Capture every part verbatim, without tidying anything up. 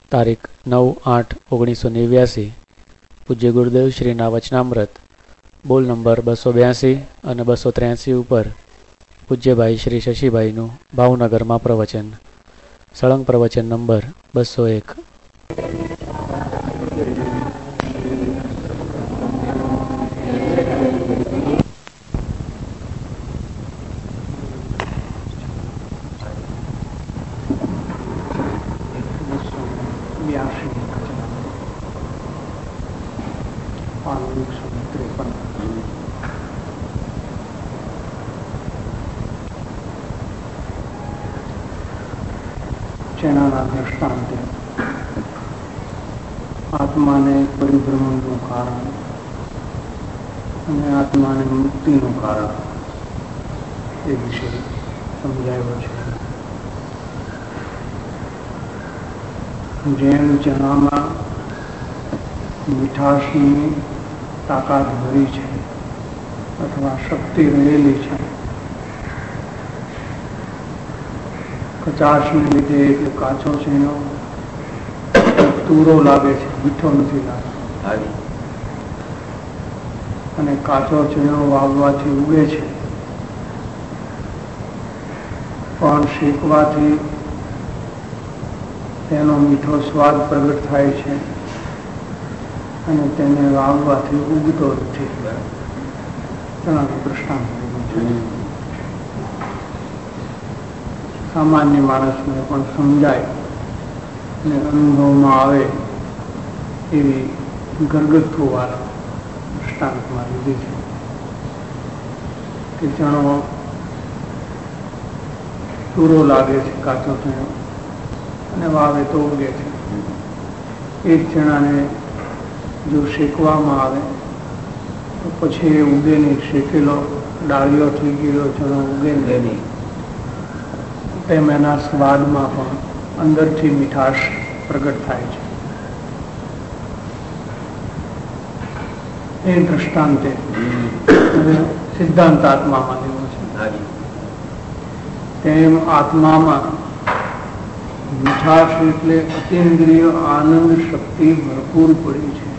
તારીખ નવ આઠ ઓગણીસો નેવ્યાસી પૂજ્ય ગુરુદેવ શ્રીના વચનામૃત બોલ નંબર બસો બ્યાસી અને બસો ત્ર્યાસી ઉપર પૂજ્યભાઈ શ્રી શશીભાઈનું ભાવનગરમાં પ્રવચન. સળંગ પ્રવચન નંબર બસો એક. જેનાના દ્રષ્ટાંતે આત્માને પરિભ્રમણનું કારણ અને આત્માને મુક્તિનું કારણ એ વિશે સમજાયો છે. જેમ ચણામાં મીઠાશની તાકાત ભરી છે અથવા શક્તિ રહેલી છે, કચાશને લીધે એટલે કાચો છે એનો તુરો લાગે છે, મીઠો નથી લાગતો, અને કાચો ચીણો વાવવાથી ઉગે છે, પણ શેકવાથી તેનો મીઠો સ્વાદ પ્રગટ થાય છે અને તેને વાવવાથી ઉગતો નથી. તેનાનું દ્રષ્ટાંત છે. સામાન્ય માણસને પણ સમજાય અને અનુભવમાં આવે એવી ઘરગથ્થુ વાળા દૃષ્ટાંતમાં લીધી છે કે ચણો પૂરો લાગે છે, કાચો ચણો, અને વાવે તો ઉગે છે. એક ચણાને જો શેકવામાં આવે તો પછી એ ઉગે નહીં, શેકેલો ડાળીઓ થઈ ગયેલો ચણો ઉગે નહીં. તેમ એના સ્વાદમાં પણ અંદરથી મીઠાશ પ્રગટ થાય છે. એ દ્રષ્ટાંતે સિદ્ધાંત આત્મામાં લેવો છે. તેમ આત્મામાં મીઠાશ એટલે અતિન્દ્રિય આનંદ શક્તિ ભરપૂર પડી છે.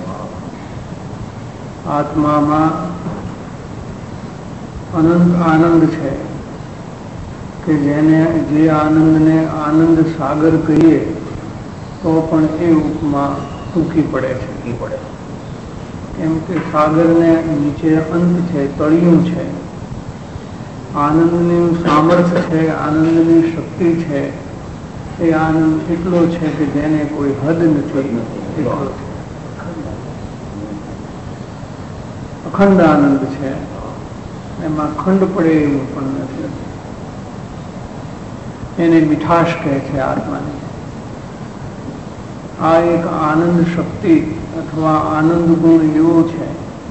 આત્મામાં અનંત આનંદ છે કે જેને જે આનંદને આનંદ સાગર કહીએ તો પણ એ ઉપમા ટૂંકી પડે છે. કેમ કે સાગરને નીચે અંત છે, તળિયું છે. આનંદનું સામર્થ્ય છે, આનંદની શક્તિ છે. એ આનંદ એટલો છે કે જેને કોઈ હદ નથી. અખંડ આનંદ છે, એમાં ખંડ પડે એવું પણ નથી. એને મીઠાશ કહે છે આત્માને. આ એક આનંદ શક્તિ અથવા આનંદ ગુણ એવો છે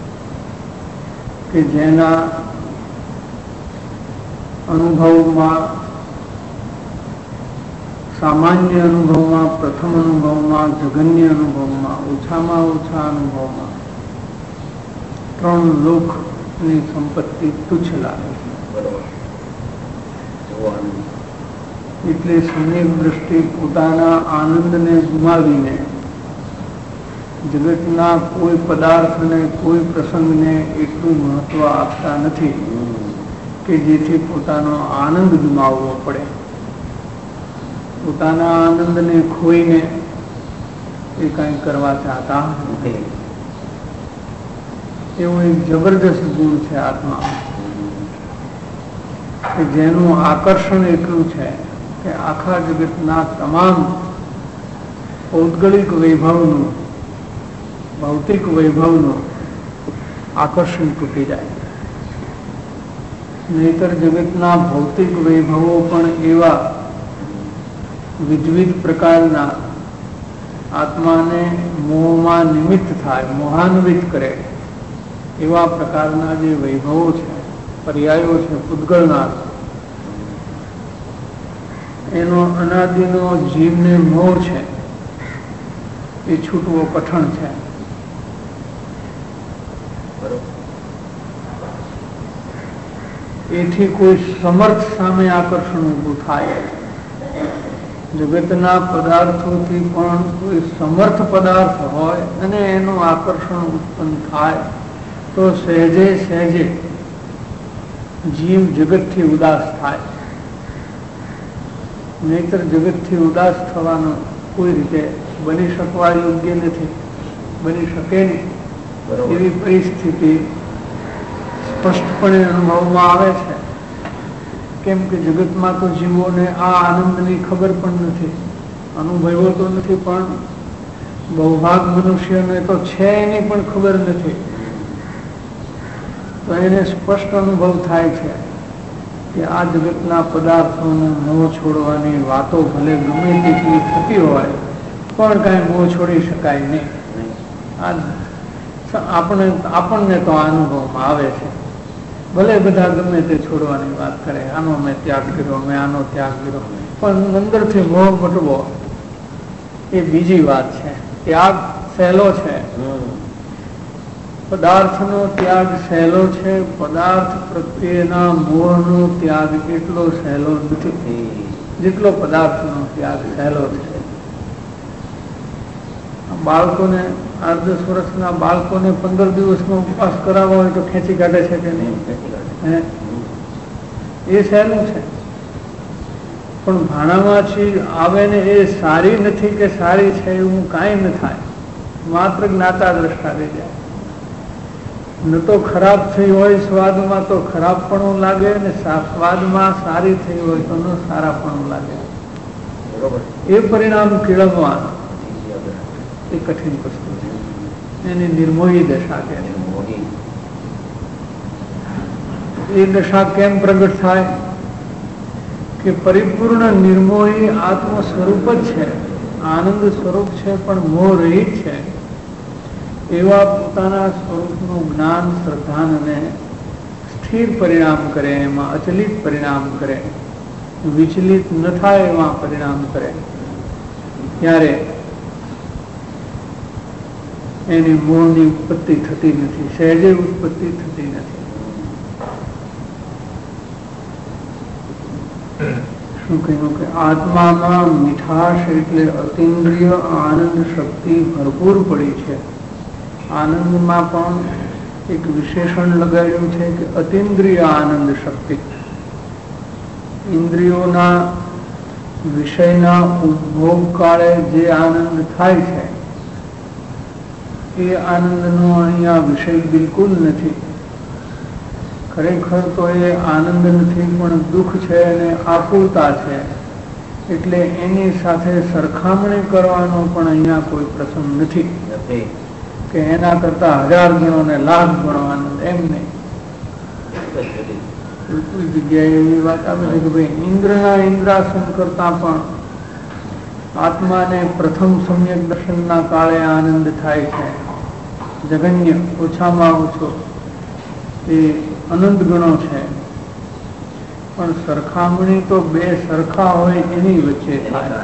કે જેના અનુભવમાં, સામાન્ય અનુભવમાં, પ્રથમ અનુભવમાં, જગન્ય અનુભવમાં, ઓછામાં ઓછા અનુભવમાં ત્રણ લોકની સંપત્તિ તુચ્છ લાગે છે. એટલે સમ્યક દ્રષ્ટિ પોતાના આનંદને ગુમાવીને જગતના કોઈ પદાર્થને, કોઈ પ્રસંગને એટલું મહત્વ આપતા નથી કે જેથી પોતાનો આનંદ ગુમાવવો પડે. પોતાના આનંદને ખોઈને એ કંઈ કરવા ચાહતા નથી. એવો એક જબરદસ્ત ગુણ છે આત્મા કે જેનું આકર્ષણ એટલું છે કે આખા જગતના તમામ પૌદ્ગલિક વૈભવનું, ભૌતિક વૈભવનું આકર્ષણ તૂટી જાય. નહીતર જગતના ભૌતિક વૈભવો પણ એવા વિવિધ પ્રકારના આત્માને મોહમાં નિમિત્ત થાય, મોહાન્વિત કરે એવા પ્રકારના જે વૈભવો છે, પર્યાયો છે પૂતગળના, એનો અનાદિનો જીવને મોહ છે એ છૂટવો કઠણ છે. એથી કોઈ સમર્થ સામે આકર્ષણ ઊભું થાય જગતના પદાર્થોથી પણ કોઈ સમર્થ પદાર્થ હોય અને એનું આકર્ષણ ઉત્પન્ન થાય તો સહેજે સહેજે જીવ જગતથી ઉદાસ થાય. નહીતર જગતથી ઉદાસ થવાનું કોઈ રીતે બની શકવા યોગ્ય નથી, બની શકે નહીં. એવી પરિસ્થિતિ સ્પષ્ટપણે અનુભવમાં આવે છે. કેમ કે જગતમાં તો જીવોને આ આનંદની ખબર પણ નથી, અનુભવ્યો તો નથી, પણ બહુભાગ મનુષ્યને તો છે એની પણ ખબર નથી. તો એને સ્પષ્ટ અનુભવ થાય છે કે આ જગતના પદાર્થોને મોહ છોડવાની વાતો ભલે ગમે તેટલી થતી હોય પણ કાંઈ મોહ છોડી શકાય નહીં. આ આપણે આપણને તો આ અનુભવમાં આવે છે. ભલે બધા ગમે તે છોડવાની વાત કરે, આનો મેં ત્યાગ કર્યો, મેં આનો ત્યાગ કર્યો, પણ અંદરથી મોહ મટવો એ બીજી વાત છે. ત્યાગ સહેલો છે, પદાર્થનો ત્યાગ સહેલો છે, પદાર્થ પ્રત્યેના મોહનો ત્યાગ એટલો સહેલો નથી જેટલો પદાર્થનો ત્યાગ સહેલો છે. બાળકોને આઠ દસ વર્ષના બાળકોને પંદર દિવસમાં ઉપવાસ કરાવવો હોય તો ખેંચી કાઢે છે કે નહીં? એ સહેલું છે. પણ ભાણામાં ચીજ આવે ને એ સારી નથી કે સારી છે એવું કાંઈ ન થાય, માત્ર જ્ઞાતા દ્રષ્ટા રહી જાય. ન તો ખરાબ થઈ હોય સ્વાદમાં તો ખરાબપણું લાગે, ને સ્વાદમાં સારી થઈ હોય તો ન સારાપણું લાગે. એ પરિણામ કેળવવાનું એ કઠિન વસ્તુ છે. એની નિર્મોહી દશા કહે છે. એ દશા કેમ પ્રગટ થાય કે પરિપૂર્ણ નિર્મોહી આત્મ સ્વરૂપ જ છે, આનંદ સ્વરૂપ છે, પણ મોહ રહિત છે. એવા પોતાના સ્વરૂપનું જ્ઞાન શ્રદ્ધાનને સ્થિર પરિણામ કરે, એમાં અચલિત પરિણામ કરે, વિચલિત ન થાય એવા પરિણામ કરે, ત્યારે એની મોહની ઉત્પત્તિ થતી નથી, સહેજે ઉત્પત્તિ થતી નથી. શું કહ્યું કે આત્મામાં મીઠાશ એટલે અતિન્દ્રિય આનંદ શક્તિ ભરપૂર પડી છે. આનંદમાં પણ એક વિશેષણ લગાડ્યું છે કે અતિન્દ્રિય આનંદ શક્તિ. ઇન્દ્રિયોના વિષયના ઉપભોગ કાળે જે આનંદ થાય છે એ આનંદનો અહીંયા વિષય બિલકુલ નથી. ખરેખર તો એ આનંદ નથી, પણ દુઃખ છે અને આકુલતા છે. એટલે એની સાથે સરખામણી કરવાનો પણ અહીંયા કોઈ પ્રસંગ નથી કે એના કરતા હજાર ગણો ને લાખ ગણો આનંદ, એમ નહીં. કોઈ જગ્યાએ એવી વાત આવે છે કે ભાઈ ઇન્દ્રના ઇન્દ્રાસન કરતા પણ આત્માને પ્રથમ સમ્યક દર્શનના કાળે આનંદ થાય છે. જગન્ય ઓછામાં ઓછો એ અનંત ગણો છે, પણ સરખામણી તો બે સરખા હોય એની વચ્ચે થાય.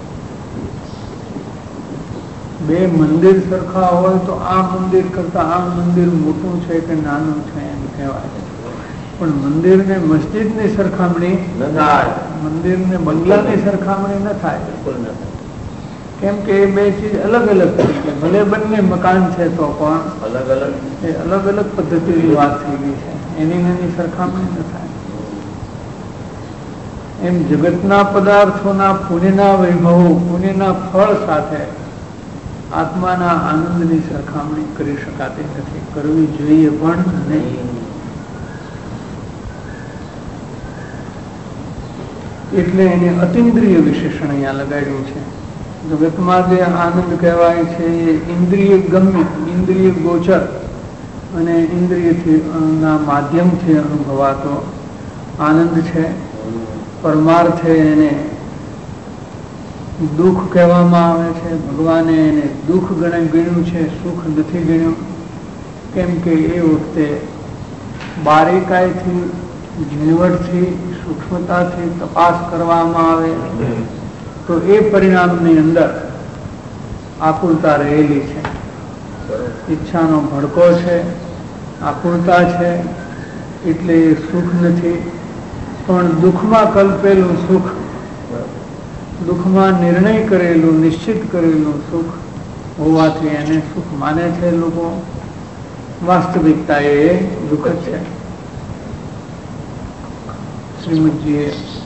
બે મંદિર સરખા હોય તો આ મંદિર કરતા આ મંદિર મોટું છે કે નાનું છે એમ કહેવાય, પણ મંદિર ને મસ્જિદ ની સરખામણી ન થાય, મંદિર ને બંગલાની સરખામણી ન થાય. કેમ કે એ બે ચીજ અલગ અલગ છે. ભલે બંને મકાન છે તો પણ અલગ અલગ એ અલગ અલગ પદ્ધતિની વાત થઈ ગઈ છે, એની એની સરખામણી ન થાય. એમ જગતના પદાર્થોના પુણ્યના વૈભવો, પુણ્યના ફળ સાથે આત્માના આનંદની સરખામણી કરી શકાતી નથી, કરવી જોઈએ પણ નહીં. એટલે એને અતિન્દ્રિય વિશેષણ અહીંયા લગાડ્યું છે. જગતમાં જે આનંદ કહેવાય છે એ ઇન્દ્રિય ગમ્ય, ઇન્દ્રિય ગોચર અને ઇન્દ્રિયથી ના માધ્યમથી અનુભવાતો આનંદ છે. પરમાર્થે એને દુઃખ કહેવામાં આવે છે. ભગવાને એને દુઃખ ગણે ગણ્યું છે, સુખ નથી ગણ્યું. કેમ કે એ વખતે બારીકાઈથી, ઝીણવટથી, સૂક્ષ્મતાથી તપાસ કરવામાં આવે તો એ પરિણામની અંદર આકુલતા રહેલી છે. ઈચ્છાનો ભડકો છે, આકુલતા છે, એટલે એ સુખ નથી. પણ દુઃખમાં કલ્પેલું સુખ દુઃખમાં નિર્ણય કરેલું, નિશ્ચિત કરેલું સુખ હોવાથી એને સુખ માને છે લોકો. વાસ્તવિકતા એ દુઃખ જ છે. શ્રીમદજીએ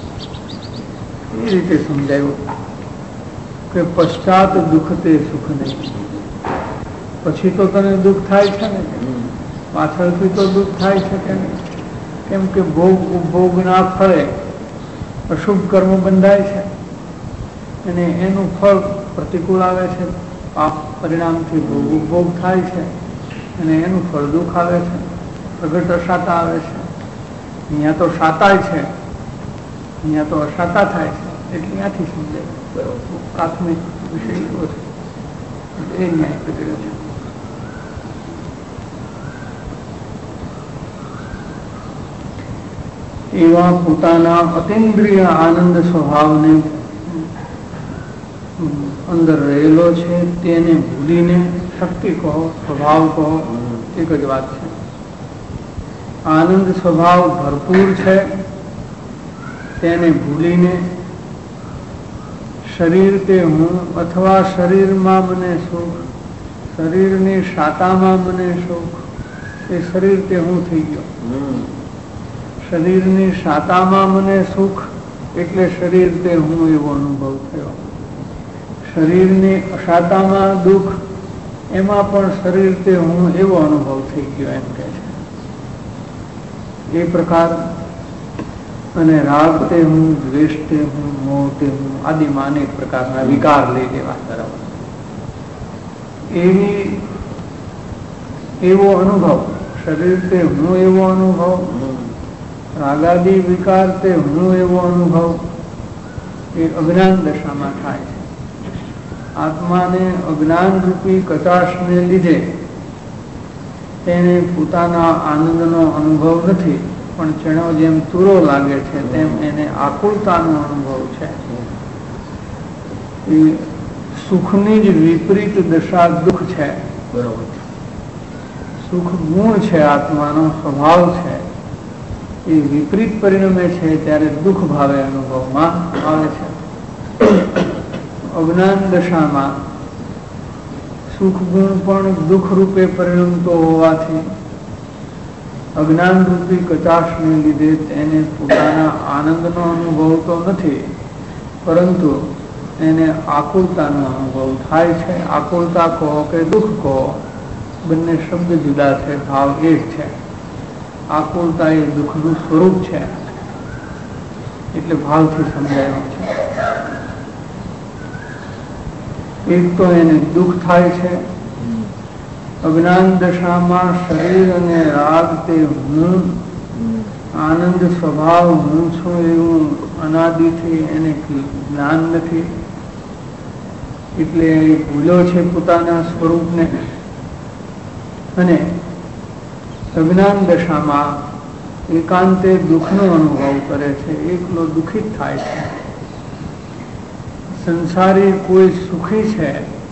એ રીતે સમજાવ્યું કે પશ્ચાત દુઃખ તે સુખ નહીં. પછી તો તને દુઃખ થાય છે ને, પાછળથી તો દુઃખ થાય છે કે નહીં? કેમ કે ભોગ ઉપભોગના ફળે અશુભ કર્મ બંધાય છે અને એનું ફળ પ્રતિકૂળ આવે છે. પાપ પરિણામથી ભોગ ઉપભોગ થાય છે અને એનું ફળ દુઃખ આવે છે, પ્રગટ અશાતા આવે છે. અહીંયા તો શાતા છે, અહીંયા તો અશાતા થાય છે. એટલે ત્યાંથી સમજાય પ્રાથમિક વિષય એવો છે. એ ન્યાય કર્યો છે. એવા પોતાના અતિન્દ્રિય આનંદ સ્વભાવને અંદર રહેલો છે તેને ભૂલીને, શક્તિ કહો, સ્વભાવ કહો, એક જ વાત છે. આનંદ સ્વભાવ ભરપૂર છે તેને ભૂલીને શરીર તે હું અથવા શરીરમાં મને સુખ, શરીરની શાતામાં મને સુખ, એ શરીર તે હું થઈ ગયો. શરીરની શાતામાં મને સુખ એટલે શરીર તે હું એવો અનુભવ થયો. શરીરની અશાતામાં દુઃખ, એમાં પણ શરીર તે હું એવો અનુભવ થઈ ગયો એમ કહે છે. એ પ્રકાર અને રાગ તે હું, દ્વેષ તે હું, મોહ તે હું, આદિમાં અનેક પ્રકારના વિકાર લઈ લેવા તરફ એવી એવો અનુભવ, શરીર તે હું એવો અનુભવ, રાગાદી વિકાર તે હું એવો અનુભવ, એ અજ્ઞાન દશામાં થાય છે. આત્માને અજ્ઞાન રૂપી કચાશને લીધે તેને પોતાના આનંદનો અનુભવ નથી, પણ ચણો જેમ તુરો લાગે છે તેમ એને આકુળતાનો અનુભવ છે. એ સુખની જ વિપરીત દશા દુઃખ છે. બરોબર. સુખ ગુણ છે, આત્માનો સ્વભાવ છે. એ વિપરીત પરિણમે છે ત્યારે દુઃખ ભાવે અનુભવમાં આવે છે. અજ્ઞાન દશામાં સુખ ગુણ પણ દુઃખ રૂપે પરિણમતો હોવાથી અજ્ઞાન રૂપી કચાશને લીધે તેને પોતાના આનંદનો અનુભવ તો નથી, પરંતુ એને આકુળતાનો અનુભવ થાય છે. આકુળતા કહો કે દુઃખ કહો, બંને શબ્દ જુદા છે, ભાવ એક છે. આકુળતા એ દુઃખનું સ્વરૂપ છે એટલે ભાવથી સમજાયું છે. એક તો એને દુઃખ થાય છે. અજ્ઞાન દશામાં શરીર અને રાગ તે હું, આનંદ સ્વભાવ હું છું એવું અનાદિથી એને જ્ઞાન નથી, એટલે એ ભૂલો છે પોતાના સ્વરૂપને. અને અજ્ઞાન દશામાં એકાંતે દુઃખનો અનુભવ કરે છે, એકલો દુઃખિત થાય છે. સંસારી કોઈ સુખી છે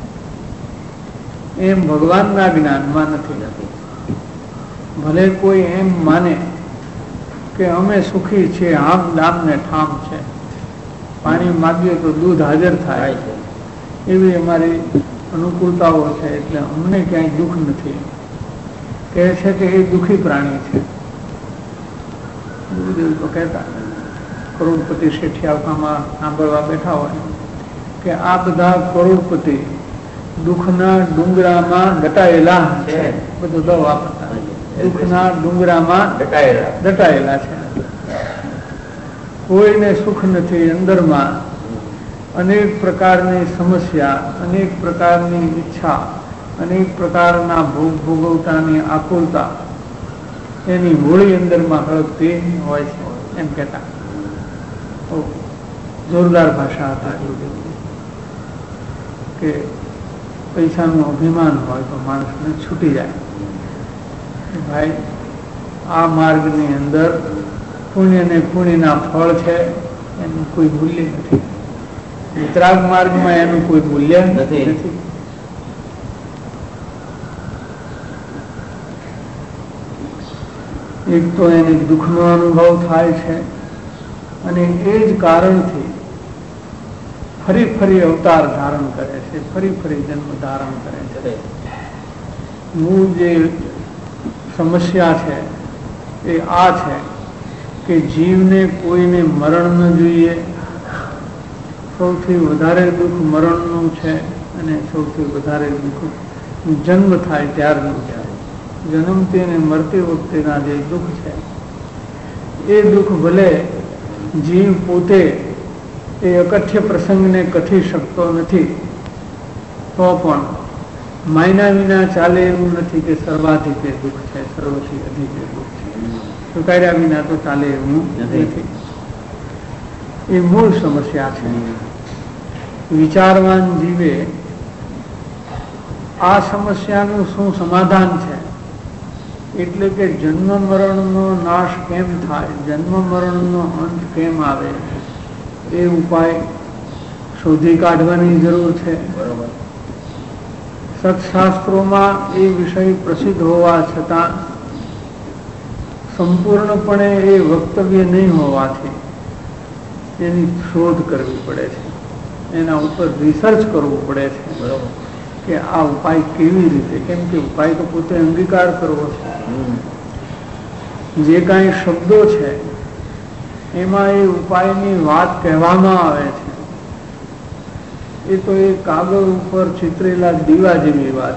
એમ ભગવાનના જ્ઞાનમાં નથી. ભલે કોઈ એમ માને કે અમે સુખી છીએ, આમ દામ ને ઠામ છે, પાણી માગીએ તો દૂધ હાજર થાય છે, એવી અમારી અનુકૂળતાઓ છે, એટલે અમને ક્યાંય દુઃખ નથી. કહે છે કે એ દુઃખી પ્રાણી છે. ગુરુદેવ તો કહેતા, કરોડપતિ શેઠિયામાં સાંભળવા બેઠા હોય કે આ બધા કરોડપતિ દુઃખના ડુંગરામાં દટાયેલા છે. બધું દવા વાપરતા, દુઃખના ડુંગરામાં દટાયેલા દટાયેલા છે. કોઈને સુખ નથી. અંદરમાં અનેક પ્રકારની સમસ્યા, અનેક પ્રકારની ઈચ્છા, અનેક પ્રકારના ભોગ ભોગવતાની આકુળતા એની હોળી અંદરમાં હળગતી હોય છે એમ કહેતા. જોરદાર ભાષા હતા કે પૈસાનું અભિમાન હોય તો માણસને છૂટી જાય. ભાઈ, આ માર્ગની અંદર પુણ્ય ને પુણ્યના ફળ છે, એનું કોઈ મૂલ્ય નથી. વિતરાગ માર્ગમાં એનું કોઈ મૂલ્ય નથી. એક તો એને દુઃખનો અનુભવ થાય છે અને એ જ કારણથી ફરી ફરી અવતાર ધારણ કરે છે, ફરી ફરી જન્મ ધારણ કરે છે. મૂળ જે સમસ્યા છે એ આ છે કે જીવને કોઈને મરણ ન જોઈએ. સૌથી વધારે દુઃખ મરણનું છે અને સૌથી વધારે દુઃખ જન્મ થાય ત્યારનું છે. જન્મતી અને મરતી વખતેના જે દુઃખ છે એ દુઃખ ભલે જીવ પોતે એ અકથ્ય પ્રસંગને કથી શકતો નથી તો પણ માયના વિના ચાલે એવું નથી કે સર્વાધિક એ દુઃખ છે, સર્વથી અધિક એ દુઃખ છે. સ્વીકાર્યા વિના તો ચાલે એવું નથી. એ મૂળ સમસ્યા છે. વિચારવાન જીવે આ સમસ્યાનું શું સમાધાન છે, એટલે કે જન્મ મરણનો નાશ કેમ થાય, જન્મ મરણનો અંત કેમ આવે, એ ઉપાય શોધી કાઢવાની જરૂર છે. સત્શાસ્ત્રોમાં એ વિષય પ્રસિદ્ધ હોવા છતાં સંપૂર્ણપણે એ વક્તવ્ય નહીં હોવાથી એની શોધ કરવી પડે છે, એના ઉપર રિસર્ચ કરવું પડે છે. બરોબર કે આ ઉપાય કેવી રીતે, કેમ કે ઉપાય તો પોતે અંગીકાર કરવો છે. જે કાંઈ શબ્દો છે એમાં એ ઉપાયની વાત કહેવામાં આવે છે એ તો એ કાગળ ઉપર ચિતરેલા દીવા જેવી વાત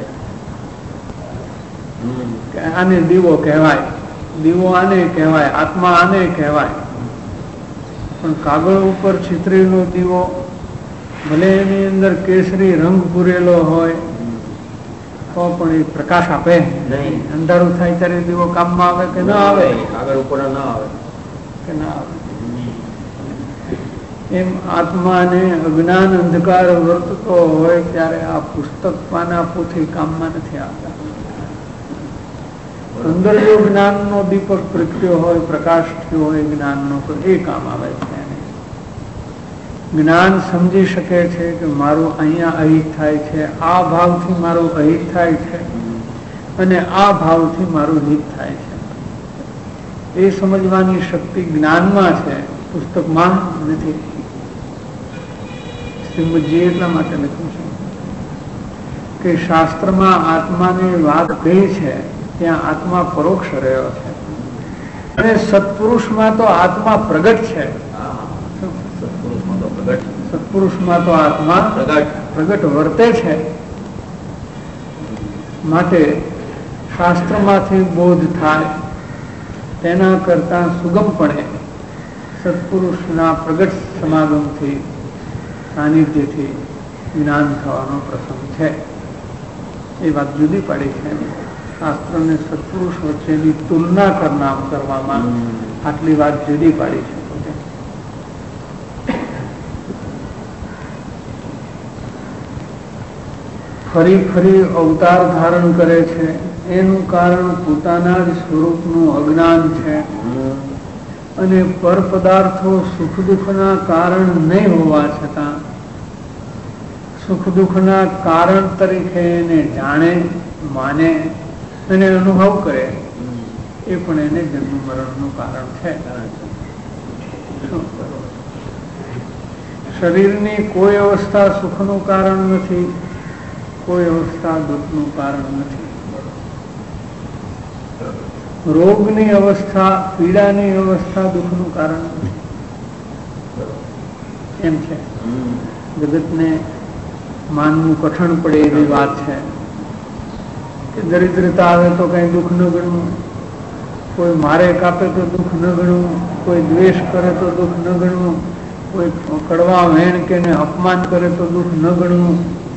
છે. આને દીવો કહેવાય, દીવો આને કહેવાય, આત્મા આને કહેવાય. પણ કાગળ ઉપર ચિતરેલો દીવો ભલે એની અંદર કેસરી રંગ પૂરેલો હોય તો પણ એ પ્રકાશ આપે નહીં. અંધારું થાય ત્યારે દીવો કામમાં આવે કે ના આવે, કાગળ ઉપર ના આવે કે ના આવે. એમ આત્માને અજ્ઞાન અંધકાર વર્તતો હોય ત્યારે આ પુસ્તક પાના પોથી કામમાં નથી આવતા. અંદર જો જ્ઞાનનો દીપક પ્રગટ્યો હોય, પ્રકાશ થયો હોય જ્ઞાનનો, તો એ કામ આવે છે. જ્ઞાન સમજી શકે છે કે મારું અહીંયા અહિત થાય છે, આ ભાવથી મારું અહિત થાય છે અને આ ભાવથી મારું હિત થાય છે. એ સમજવાની શક્તિ જ્ઞાનમાં છે, પુસ્તકમાં નથી. શ્રીમદજી એટલા માટે લખ્યું છે કે શાસ્ત્રમાં આત્માની વાત કહી છે ત્યાં આત્મા પરોક્ષ રહ્યો છે અને સત્પુરુષમાં તો આત્મા પ્રગટ છે. સત્પુરુષમાં તો આત્મા પ્રગટ વર્તે છે. માટે શાસ્ત્રમાંથી બોધ થાય તેના કરતા સુગમપણે સત્પુરુષના પ્રગટ સમાગમથી, સાનિધ્યથી જ્ઞાન થવાનો પ્રસંગ છે. એ વાત જુદી પાડી છે. શાસ્ત્ર અને સત્પુરુષ વચ્ચેની તુલના કરનાર કરવામાં આટલી વાત જુદી પાડી છે. ફરી ફરી અવતાર ધારણ કરે છે એનું કારણ પોતાના જ સ્વરૂપનું અજ્ઞાન છે અને પર પદાર્થો સુખ દુઃખના કારણ નહીં હોવા છતાં સુખ દુઃખના કારણ તરીકે એને જાણે, માને અને અનુભવ કરે એ પણ એને જન્મ મરણનું કારણ છે. શરીરની કોઈ અવસ્થા સુખનું કારણ નથી, કોઈ અવસ્થા દુઃખનું કારણ નથી. રોગની અવસ્થા, પીડાની અવસ્થા દુઃખનું કારણ નથી. એમ છે. જગતને માનવું કઠણ પડે એવી વાત છે કે દરિદ્રતા આવે તો કઈ દુઃખ ન ગણવું, કોઈ મારે કાપે તો દુઃખ ન ગણવું, કોઈ દ્વેષ કરે તો દુઃખ ન ગણવું, કોઈ કડવા વેણ કે અપમાન કરે તો દુઃખ ન ગણવું,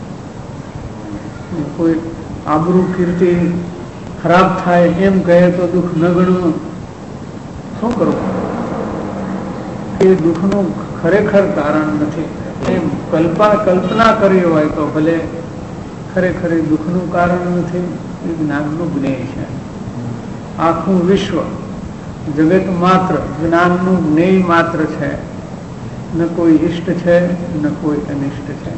કોઈ આબરૂ કીર્તિ ખરાબ થાય એમ કહે તો દુઃખ ન ગણવું. શું કરવું? એ દુઃખનું ખરેખર કારણ નથી. એમ કલ્પના કલ્પના કરી હોય તો ભલે ખરેખર દુઃખનું કારણ નથી, એ જ્ઞાનનું જ્ઞેય છે. આખું વિશ્વ જગત માત્ર જ્ઞાનનું જ્ઞેય માત્ર છે. ન કોઈ ઇષ્ટ છે ન કોઈ અનિષ્ટ છે.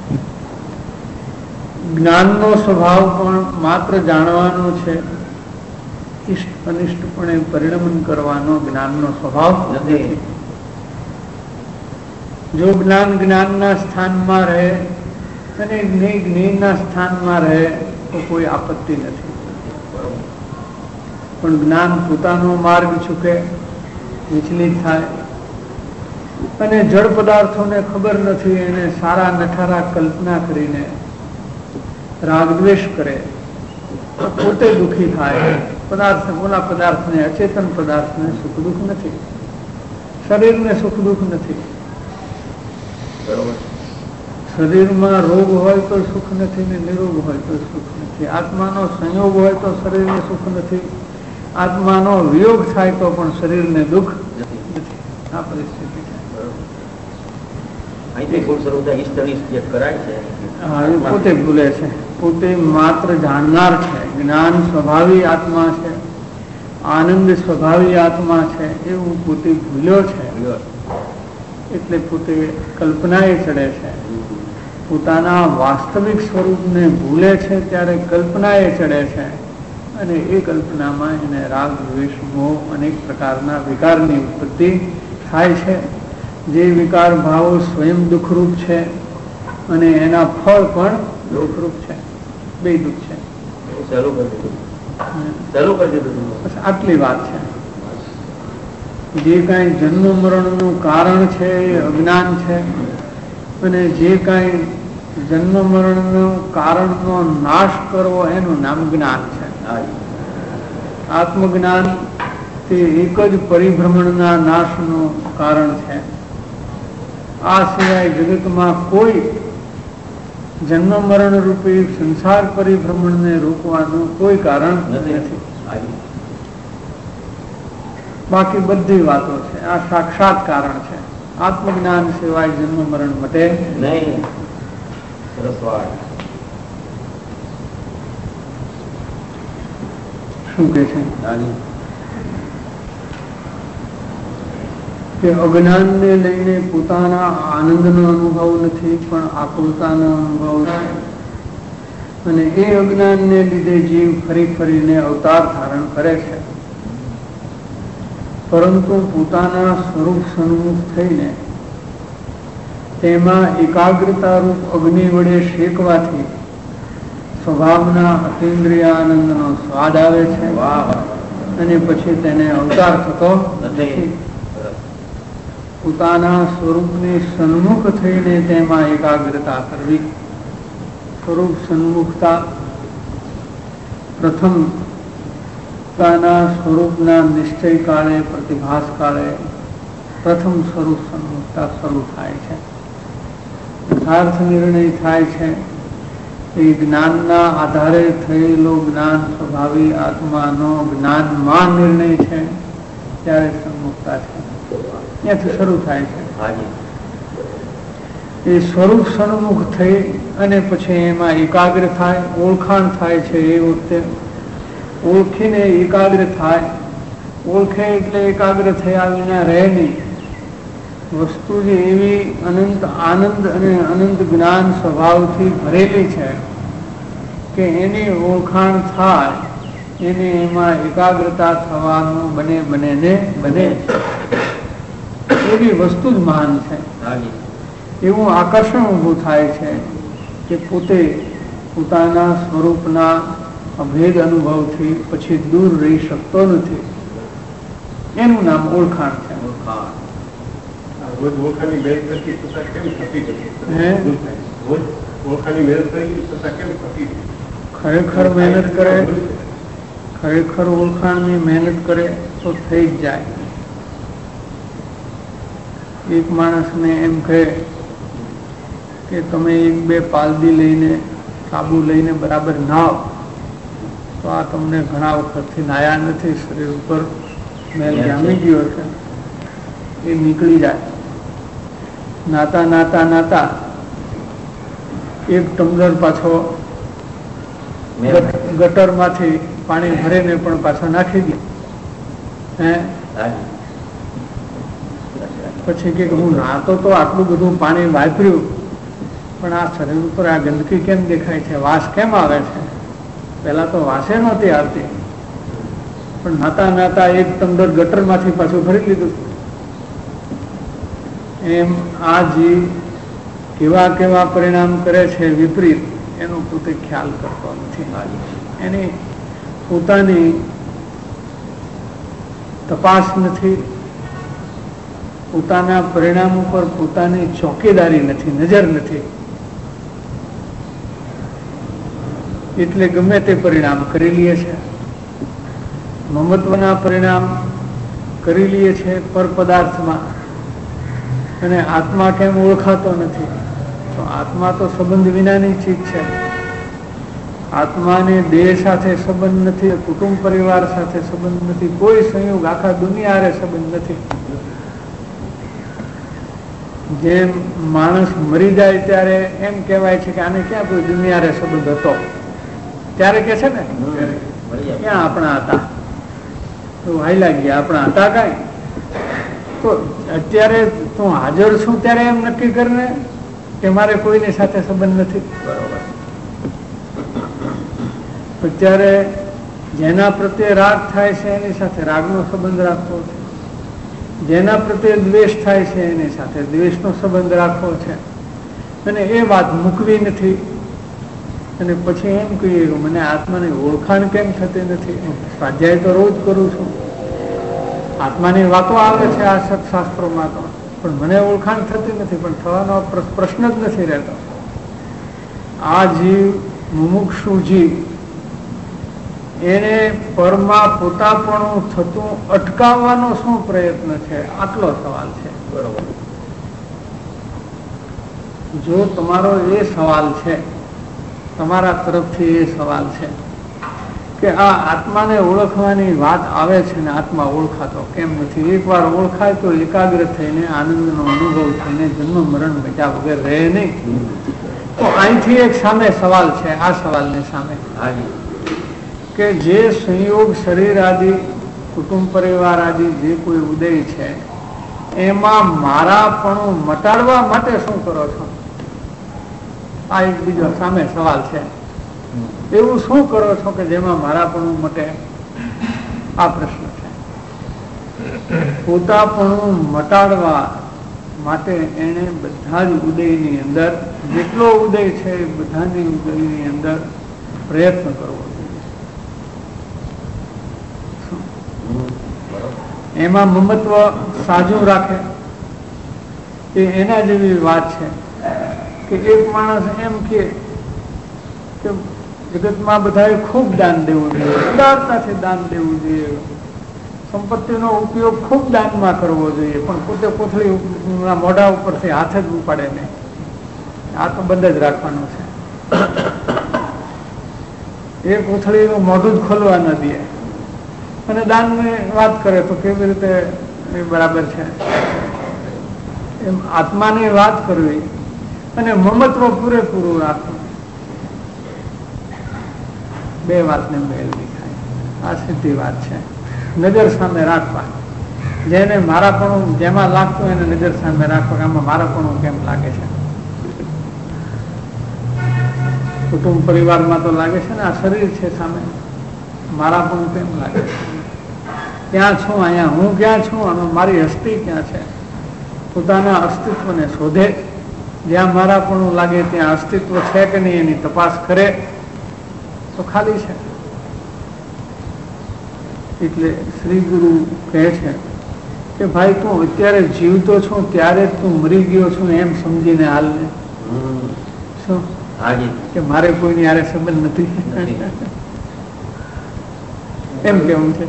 જ્ઞાનનો સ્વભાવ પણ માત્ર જાણવાનો છે, ઇષ્ટ અનિષ્ટપણે પરિણમન કરવાનો જ્ઞાનનો સ્વભાવ નથી. જો જ્ઞાન જ્ઞાનના સ્થાનમાં રહે અને જ્ઞેય જ્ઞેયના સ્થાનમાં રહે તો કોઈ આપત્તિ નથી. પણ જ્ઞાન પોતાનો માર્ગ ચૂકે, વિચલિત થાય અને જળ પદાર્થોને ખબર નથી, એને સારા નઠારા કલ્પના કરીને રાગદ્વેષ કરે, પોતે દુઃખી થાય. પદાર્થ ઓલા પદાર્થને, અચેતન પદાર્થને સુખ દુઃખ નથી, શરીરને સુખ દુઃખ નથી. શરીરમાં રોગ હોય તો સુખ નથી ને નિરોગ હોય તો સુખ નથી. આત્માનો સંયોગ હોય તો શરીરને સુખ નથી, આત્માનો વિયોગ થાય તો પણ શરીરને દુઃખ નથી. આ પરિસ્થિતિ પોતે ભૂલે છે, પોતે માત્ર જાણનાર છે. જ્ઞાન સ્વભાવી આત્મા છે, આનંદ સ્વભાવી આત્મા છે, એવું પોતે ભૂલ્યો છે. એટલે પોતે કલ્પનાએ ચડે છે. પોતાના વાસ્તવિક સ્વરૂપને ભૂલે છે ત્યારે કલ્પનાએ ચડે છે અને એ કલ્પનામાં એને રાગ દ્વેષ મોહ અનેક પ્રકારના વિકારની ઉત્પત્તિ થાય છે. જે વિકાર ભાવો સ્વયં દુઃખરૂપ છે અને એના ફળ પણ દુઃખરૂપ છે. બે દુઃખ છે. આટલી વાત છે. જે કાંઈ જન્મ મરણનું કારણ છે એ અજ્ઞાન છે અને જે કાંઈ જન્મ મરણનું કારણનો નાશ કરવો એનું નામ જ્ઞાન છે. આત્મજ્ઞાન તે એક જ પરિભ્રમણના નાશનું કારણ છે. આ સિવાય જગતમાં કોઈ જન્મ મરણ રૂપી સંસાર પરિભ્રમણને રોકવાનું કોઈ કારણ નથી. બાકી બધી વાતો છે. આ સાક્ષાત કારણ છે. આત્મજ્ઞાન સિવાય જન્મ મરણ મટે નહીં. શું કે છે કે અજ્ઞાનને લઈને પોતાના આનંદનો અનુભવ નથી પણ આકુલતાનો અનુભવ છે. અને એ અજ્ઞાનને લીધે જીવ ફરી ફરીને અવતાર ધારણ કરે છે. પરંતુ પોતાના સ્વરૂપ સન્મુખ થઈને તેમાં એકાગ્રતા રૂપ અગ્નિ વડે શેકવાથી સ્વભાવના અતિન્દ્રિય આનંદનો સ્વાદ આવે છે અને પછી તેને અવતાર થતો નથી. પોતાના સ્વરૂપની સન્મુખ થઈને તેમાં એકાગ્રતા કરવી. સ્વરૂપ સન્મુખતા પ્રથમ પોતાના સ્વરૂપના નિશ્ચય કાળે, પ્રતિભાસ કાળે પ્રથમ સ્વરૂપ સન્મુખતા શરૂ થાય છે. યથાર્થ નિર્ણય થાય છે એ જ્ઞાનના આધારે થયેલો જ્ઞાન સ્વભાવી આત્માનો જ્ઞાનમાં નિર્ણય છે ત્યારે સન્મુખતા છે. ત્યાંથી શરૂ થાય છે. એ સ્વરૂપ સન્મુખ થઈ અને પછી એમાં એકાગ્ર થાય, ઓળખાણ થાય છે. એ વખતે ઓળખીને એકાગ્ર થાય. ઓળખે એટલે એકાગ્ર થયા વિના રહે નહીં. વસ્તુ જે એવી અનંત આનંદ અને અનંત જ્ઞાન સ્વભાવથી ભરેલી છે કે એની ઓળખાણ થાય, એને એમાં એકાગ્રતા થવાનું બને બને ને બને એવી વસ્તુ જ મહાન છે. એવું આકર્ષણ ઊભું થાય છે કે પોતે પોતાના સ્વરૂપના અભેદ અનુભવથી પછી દૂર રહી શકતો નથી. એનું નામ ઓળખાણ છે. ખરેખર મહેનત કરે, ખરેખર ઓળખાણની મહેનત કરે તો થઈ જ જાય. એક માણસને એમ કહે કે તમે એક બે પાલદી લઈને સાબુ લઈને બરાબર નાવ તો આ તમને ઘણા વખતથી નાયા નથી, શરીર ઉપર મેલ જામી ગયો છે, એ નીકળી જાય. નાતા નાતા નાતા એક ટમ્બલર પાછો ગટરમાંથી પાણી ભરીને પણ પાછો નાખી દે. હે પછી કે હું નાતો તો આટલું બધું પાણી વાપર્યું પણ આ શરીર ઉપર આ ગંદકી કેમ દેખાય છે, વાસ કેમ આવે છે? પહેલા તો વાસે નહોતી આવતી પણ નાતા નાતા એક ટમ્બલર ગટરમાંથી પાછું ભરી લીધું. એમ આ જીવ કેવા કેવા પરિણામ કરે છે વિપરીત એનો પોતે ખ્યાલ કરતો નથી. એની પોતાની તપાસ નથી, પોતાના પરિણામ ઉપર પોતાની ચોકીદારી નથી, નજર નથી. એટલે ગમે તે પરિણામ કરી લઈએ છે. મમત્વના પરિણામ કરી લઈએ છે પર પદાર્થમાં, અને આત્મા કેમ ઓળખાતો નથી? તો આત્મા તો સંબંધ વિનાની ચીજ છે. આત્માને દેહ સાથે સંબંધ નથી, કુટુંબ પરિવાર સાથે સંબંધ નથી, કોઈ સંયોગ આખા દુનિયા હારે સંબંધ નથી. જેમ માણસ મરી જાય ત્યારે એમ કહેવાય છે કે આને ક્યાં કોઈ દુનિયા હારે સંબંધ હતો, ત્યારે કે છે ને ક્યાં આપણા હતા, તો હાઈલા ગયા આપણા હતા કઈ. તો અત્યારે તું હાજર છું ત્યારે એમ નક્કી કરીને કે મારે કોઈની સાથે સંબંધ નથી. અત્યારે જેના પ્રત્યે રાગ થાય છે એની સાથે રાગનો સંબંધ રાખવો છે, જેના પ્રત્યે દ્વેષ થાય છે એની સાથે દ્વેષનો સંબંધ રાખવો છે, અને એ વાત મૂકવી નથી. અને પછી એમ કહીએ કે મને આત્માની ઓળખાણ કેમ થતી નથી? સ્વાધ્યાય તો રોજ કરું છું, આત્માની વાતો આવે છે આ સત્શાસ્ત્રોમાં તો, પણ મને ઓળખાણ થતી નથી. પણ થવાનો પ્રશ્ન જ નથી રહેતો. આ જીવ મુમુક્ષુ જીવ એને પરમાં પોતાપણું થતું અટકાવવાનો શું પ્રયત્ન છે? આટલો સવાલ છે. બરોબર. જો તમારો એ સવાલ છે, તમારા તરફથી એ સવાલ છે કે આ આત્માને ઓળખવાની વાત આવે છે ને આત્મા ઓળખાતો કેમ નથી? એકવાર ઓળખાય તો એકાગ્ર થઈને આનંદનો અનુભવ થઈને જન્મ મરણ બેટા વગર રહે નહીં. તો અહીંથી એક સામે સવાલ છે, આ સવાલની સામે કે જે સંયોગ શરીર આદિ કુટુંબ પરિવાર આદિ જે કોઈ ઉદય છે એમાં મારાપણું મટાડવા માટે શું કરો છો? આ એક બીજો સામે સવાલ છે. એવું શું કરો છો કે જેમાં મારાપણું મટે? આ પ્રશ્ન છે. પોતાપણું મટાડવા માટે એને બધા જ ઉદયની અંદર, જેટલો ઉદય છે એ બધાની ઉદયની અંદર પ્રયત્ન કરવો જોઈએ. એમાં મમત્વ સાજું રાખે એ એના જેવી વાત છે કે એક માણસ એમ કે જગતમાં બધાએ ખૂબ દાન દેવું જોઈએ, ઉદારતાથી દાન દેવું જોઈએ, સંપત્તિનો ઉપયોગ ખૂબ દાનમાં કરવો જોઈએ, પણ પોતે કોથળી મોઢા ઉપરથી હાથ જ ઉપાડે નહીં. આ તો બંધ જ રાખવાનું છે. એ કોથળીનું મોઢું જ ખોલવા ન દે અને દાનની વાત કરે તો કેવી રીતે એ બરાબર છે? એમ આત્માની વાત કરવી અને મમત્વ પૂરેપૂરું રાખવું, બે વાતને મેળ દેખાય. આ સીધી વાત છે. નજર સામે રાખવા, જેને મારાપણું જેમાં લાગતું એને નજર સામે રાખવા કે આમાં મારાપણું કેમ લાગે છે. કુટુંબ પરિવારમાં તો લાગે છે ને, આ શરીર છે સામે, મારાપણું કેમ લાગે છે? ક્યાં છું? અહીંયા હું ક્યાં છું? અને મારી હસ્તી ક્યાં છે? પોતાના અસ્તિત્વને શોધે. જ્યાં મારાપણું લાગે ત્યાં અસ્તિત્વ છે કે નહીં એની તપાસ કરે તો ખાલી છે. એટલે શ્રી ગુરુ કહે છે કે ભાઈ તું અત્યારે જીવતો છું ત્યારે તું મરી ગયો છું એમ સમજીને હાલને. શું કે મારે કોઈની હારે સંબંધ નથી એમ કેવું છે?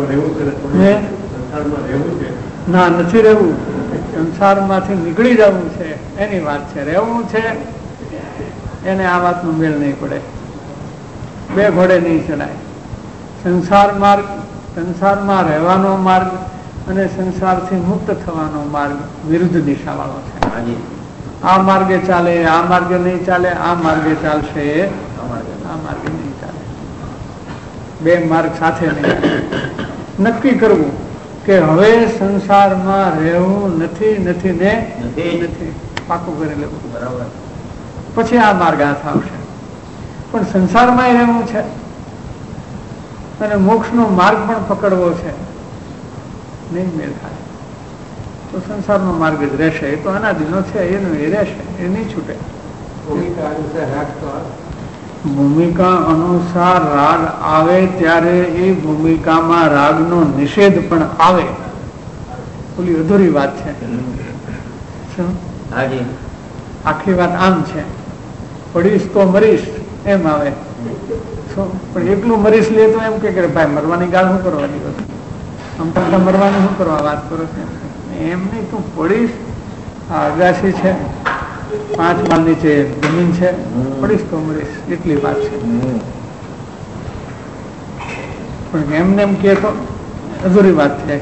ના, નથી રહેવું. સંસારમાંથી નીકળી જવું છે એની વાત છે. રહેવું છે એને આ વાતનો મેળ નહીં પડે. બે ઘોડે નહીં ચડાય. સંસાર માર્ગ, સંસારમાં રહેવાનો માર્ગ અને સંસારથી મુક્ત થવાનો માર્ગ વિરુદ્ધ દિશા વાળો છે. આ માર્ગે ચાલે, આ માર્ગે નહીં ચાલે, આ માર્ગે ચાલશે, આ માર્ગે નહીં ચાલે. બે માર્ગ સાથે નહીં. નક્કી કરવું કે હવે સંસારમાં રહેવું નથી, નથી ને નથી, પાકું કરી લેવું. બરાબર. પછી આ માર્ગ હાથ આવશે. પણ સંસારમાં રહેવું છે અને મોક્ષનો માર્ગ પણ પકડવો છે, નહીં મેળ થાય. તો સંસારનો માર્ગ જ રહેશે. એ તો અનાદિનો છે, એનું એ રહેશે, એ નહીં છૂટે. ભૂમિકા અનુસાર રાગ આવે ત્યારે એ ભૂમિકામાં રાગનો નિષેધ પણ આવે. ઓલી અધૂરી વાત છે. આખી વાત આમ છે, પડીશ તો મરીશ એમ આવે. પણ એકલું મરીશ લે તો એમ કે ભાઈ મરવાની ગાળ શું કરવાની વસ્તુ, આમ કરતા મરવાની શું કરવા વાત કરો છો? એમ નહીં, તું પડીશ, આ અગાસી છે, પાંચ માળ નીચે જમીન છે, પડીશ તો મરીશ, એટલી વાત છે. પણ એમને એમ કે તો અધૂરી વાત થાય.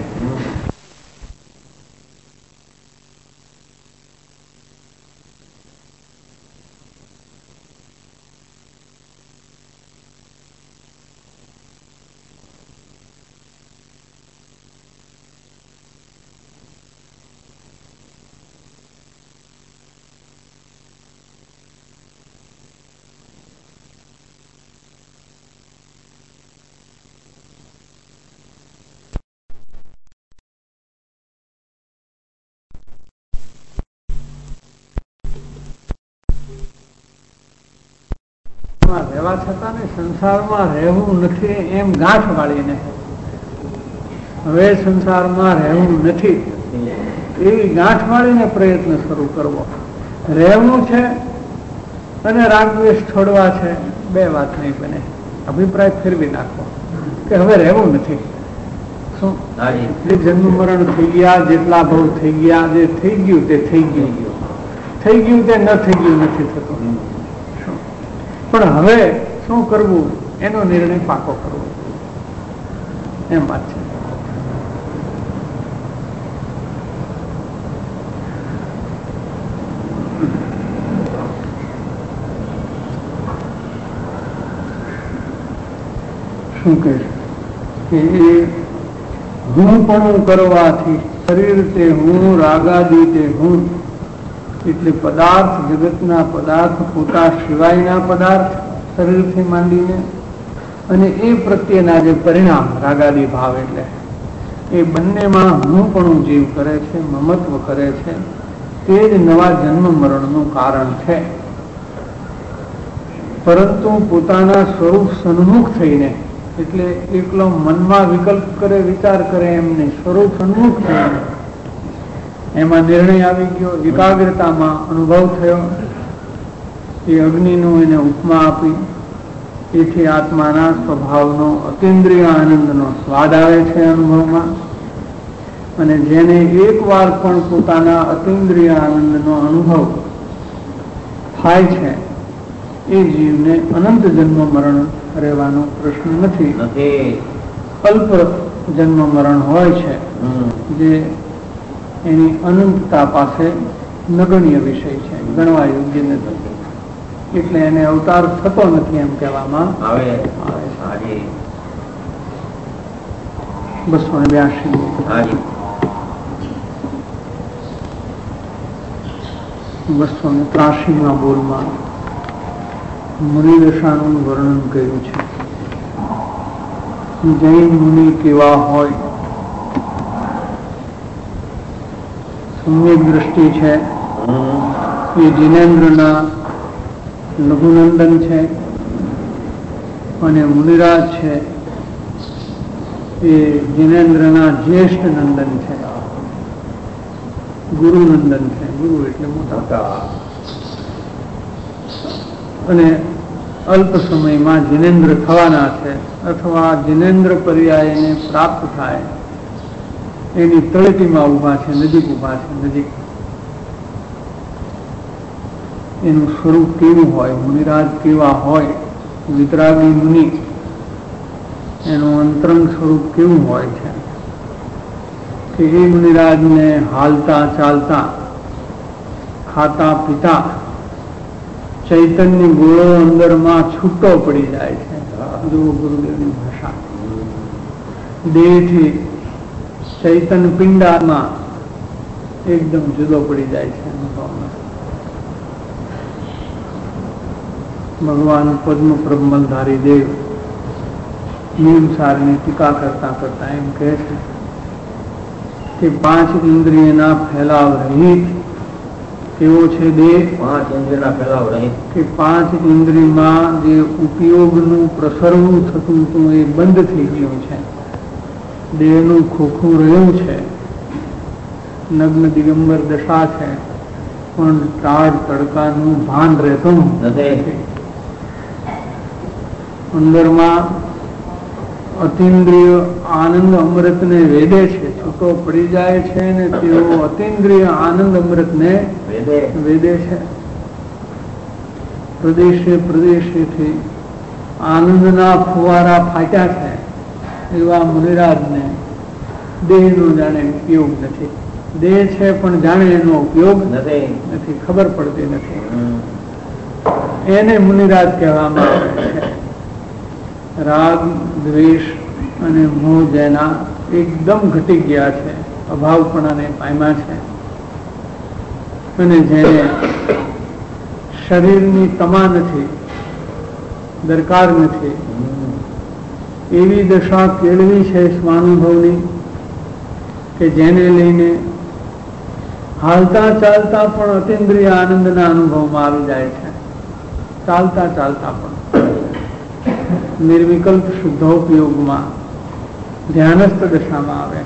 રહેવા છતાં ને સંસારમાં રહેવું નથી એમ ગાંઠ વાળીને, હવે સંસારમાં રહેવું નથી એવી ગાંઠ વાળીને પ્રયત્ન શરૂ કરવો. રહેવું છે અને રાગદ્વેષ છોડવા છે, બે વાત નહીં બને. અભિપ્રાય ફેરવી નાખો કે હવે રહેવું નથી. શું જન્મ મરણ થઈ ગયા, જેટલા ભાવ થઈ ગયા, જે થઈ ગયું તે થઈ ગયું, થઈ ગયું તે ન થઈ ગયું નથી થતું. પણ હવે શું કરવું એનો નિર્ણય પાકો કરવો, એમ વાત છે. શું કહે કે એ હું પણ કરવાથી શરીર તે હું, રાગાદી તે હું, એટલે પદાર્થ, જગતના પદાર્થ, પોતા સિવાયના પદાર્થ શરીરથી માંડીને અને એ પ્રત્યેના જે પરિણામ રાગાદી ભાવ, એટલે એ બંનેમાં હું પણ જીવ કરે છે, મમત્વ કરે છે. તે જ નવા જન્મ મરણનું કારણ છે. પરંતુ પોતાના સ્વરૂપ સન્મુખ થઈને, એટલે એકલો મનમાં વિકલ્પ કરે, વિચાર કરે એમ નહીં, સ્વરૂપ સન્મુખ થઈને એમાં નિર્ણય આવી ગયો, એકાગ્રતામાં અનુભવ થયો. એ અગ્નિનું એને ઉપમા આપી, એથી આત્માના સ્વભાવનો અતિન્દ્રિય આનંદનો સ્વાદ આવે છે અનુભવમાં. અને જેને એક વાર પણ પોતાના અતિન્દ્રિય આનંદનો અનુભવ થાય છે એ જીવને અનંત જન્મ મરણ રહેવાનો પ્રશ્ન નથી. અલ્પ જન્મ મરણ હોય છે જે એની અનંતતા પાસે નગણ્ય વિષય છે, ગણવા યોગ્ય નથી, એટલે એને અવતાર થતો નથી એમ કહેવામાં આવે છે. બસો ને બ્યાસી બસો ને ત્રાસી માં બોલમાં મુનિદશાનું વર્ણન કર્યું છે. જૈન મુનિ કેવા હોય, સમ્યક દ્રષ્ટિ છે, એ જીનેન્દ્રના લઘુનંદન છે, અને મુનિરાજ છે એ જીનેન્દ્રના જ્યેષ્ઠ નંદન છે, ગુરુનંદન છે. ગુરુ એટલે મોટા. અને અલ્પ સમયમાં જીનેન્દ્ર થવાના છે, અથવા જીનેન્દ્ર પર્યાયને પ્રાપ્ત થાય એની તળેટીમાં ઉભા છે, નજીક ઉભા છે, નજીક. એનું સ્વરૂપ કેવું હોય, મુનિરાજ કેવા હોય, વિતરાગી મુનિ એનું અંતરંગ સ્વરૂપ કેવું હોય છે કે એ મુનિરાજને હાલતા ચાલતા, ખાતા પીતા ચૈતન્ય ગોળો અંદરમાં છૂટો પડી જાય છે. જુઓ ગુરુદેવની ભાષા, દેહથી ચૈતન પિંડામાં એકદમ જુદો પડી જાય છે. ભગવાન પદ્મ પ્રબલધારી દેવ નિયમસારની ટીકા કરતા કરતા એમ કહે છે કે પાંચ ઇન્દ્રિયના ફેલાવ રહિત કેવો છે દેહ? પાંચ ઇન્દ્રિયના ફેલાવ રહિત. કે પાંચ ઇન્દ્રિયમાં જે ઉપયોગનું પ્રસરવું થતું હતું એ બંધ થઈ ગયું છે. દેહનું ખોખું રહ્યું છે, નગ્ન દિગંબર દશા છે, પણ ટાળ તડકાનું ભાન રહેતું નથી. અંદરમાં અતિન્દ્રિય આનંદ અમૃતને વેદે છે, છૂટો પડી જાય છે ને તેઓ અતિન્દ્રિય આનંદ અમૃતને વેદે છે. પ્રદેશે પ્રદેશેથી આનંદના ફુવારા ફાટ્યા છે એવા મુનિરાજને દેહનો જાણે ઉપયોગ નથી. દેહ છે પણ જાણે એનો ઉપયોગ નથી, ખબર પડતી નથી. એને મુનિરાજ કહેવામાં આવે છે. રાગ, દ્વેષ અને મોહ જેના એકદમ ઘટી ગયા છે, અભાવપણાને પામ્યા છે, અને જેને શરીરની તમા નથી, દરકાર નથી, એવી દશા કેળવી છે સ્વાનુભવની કે જેને લઈને હાલતા ચાલતા પણ અતિન્દ્રિય આનંદના અનુભવમાં આવી જાય છે. ચાલતા ચાલતા પણ નિર્વિકલ્પ શુદ્ધોપયોગમાં ધ્યાનસ્થ દશામાં આવે,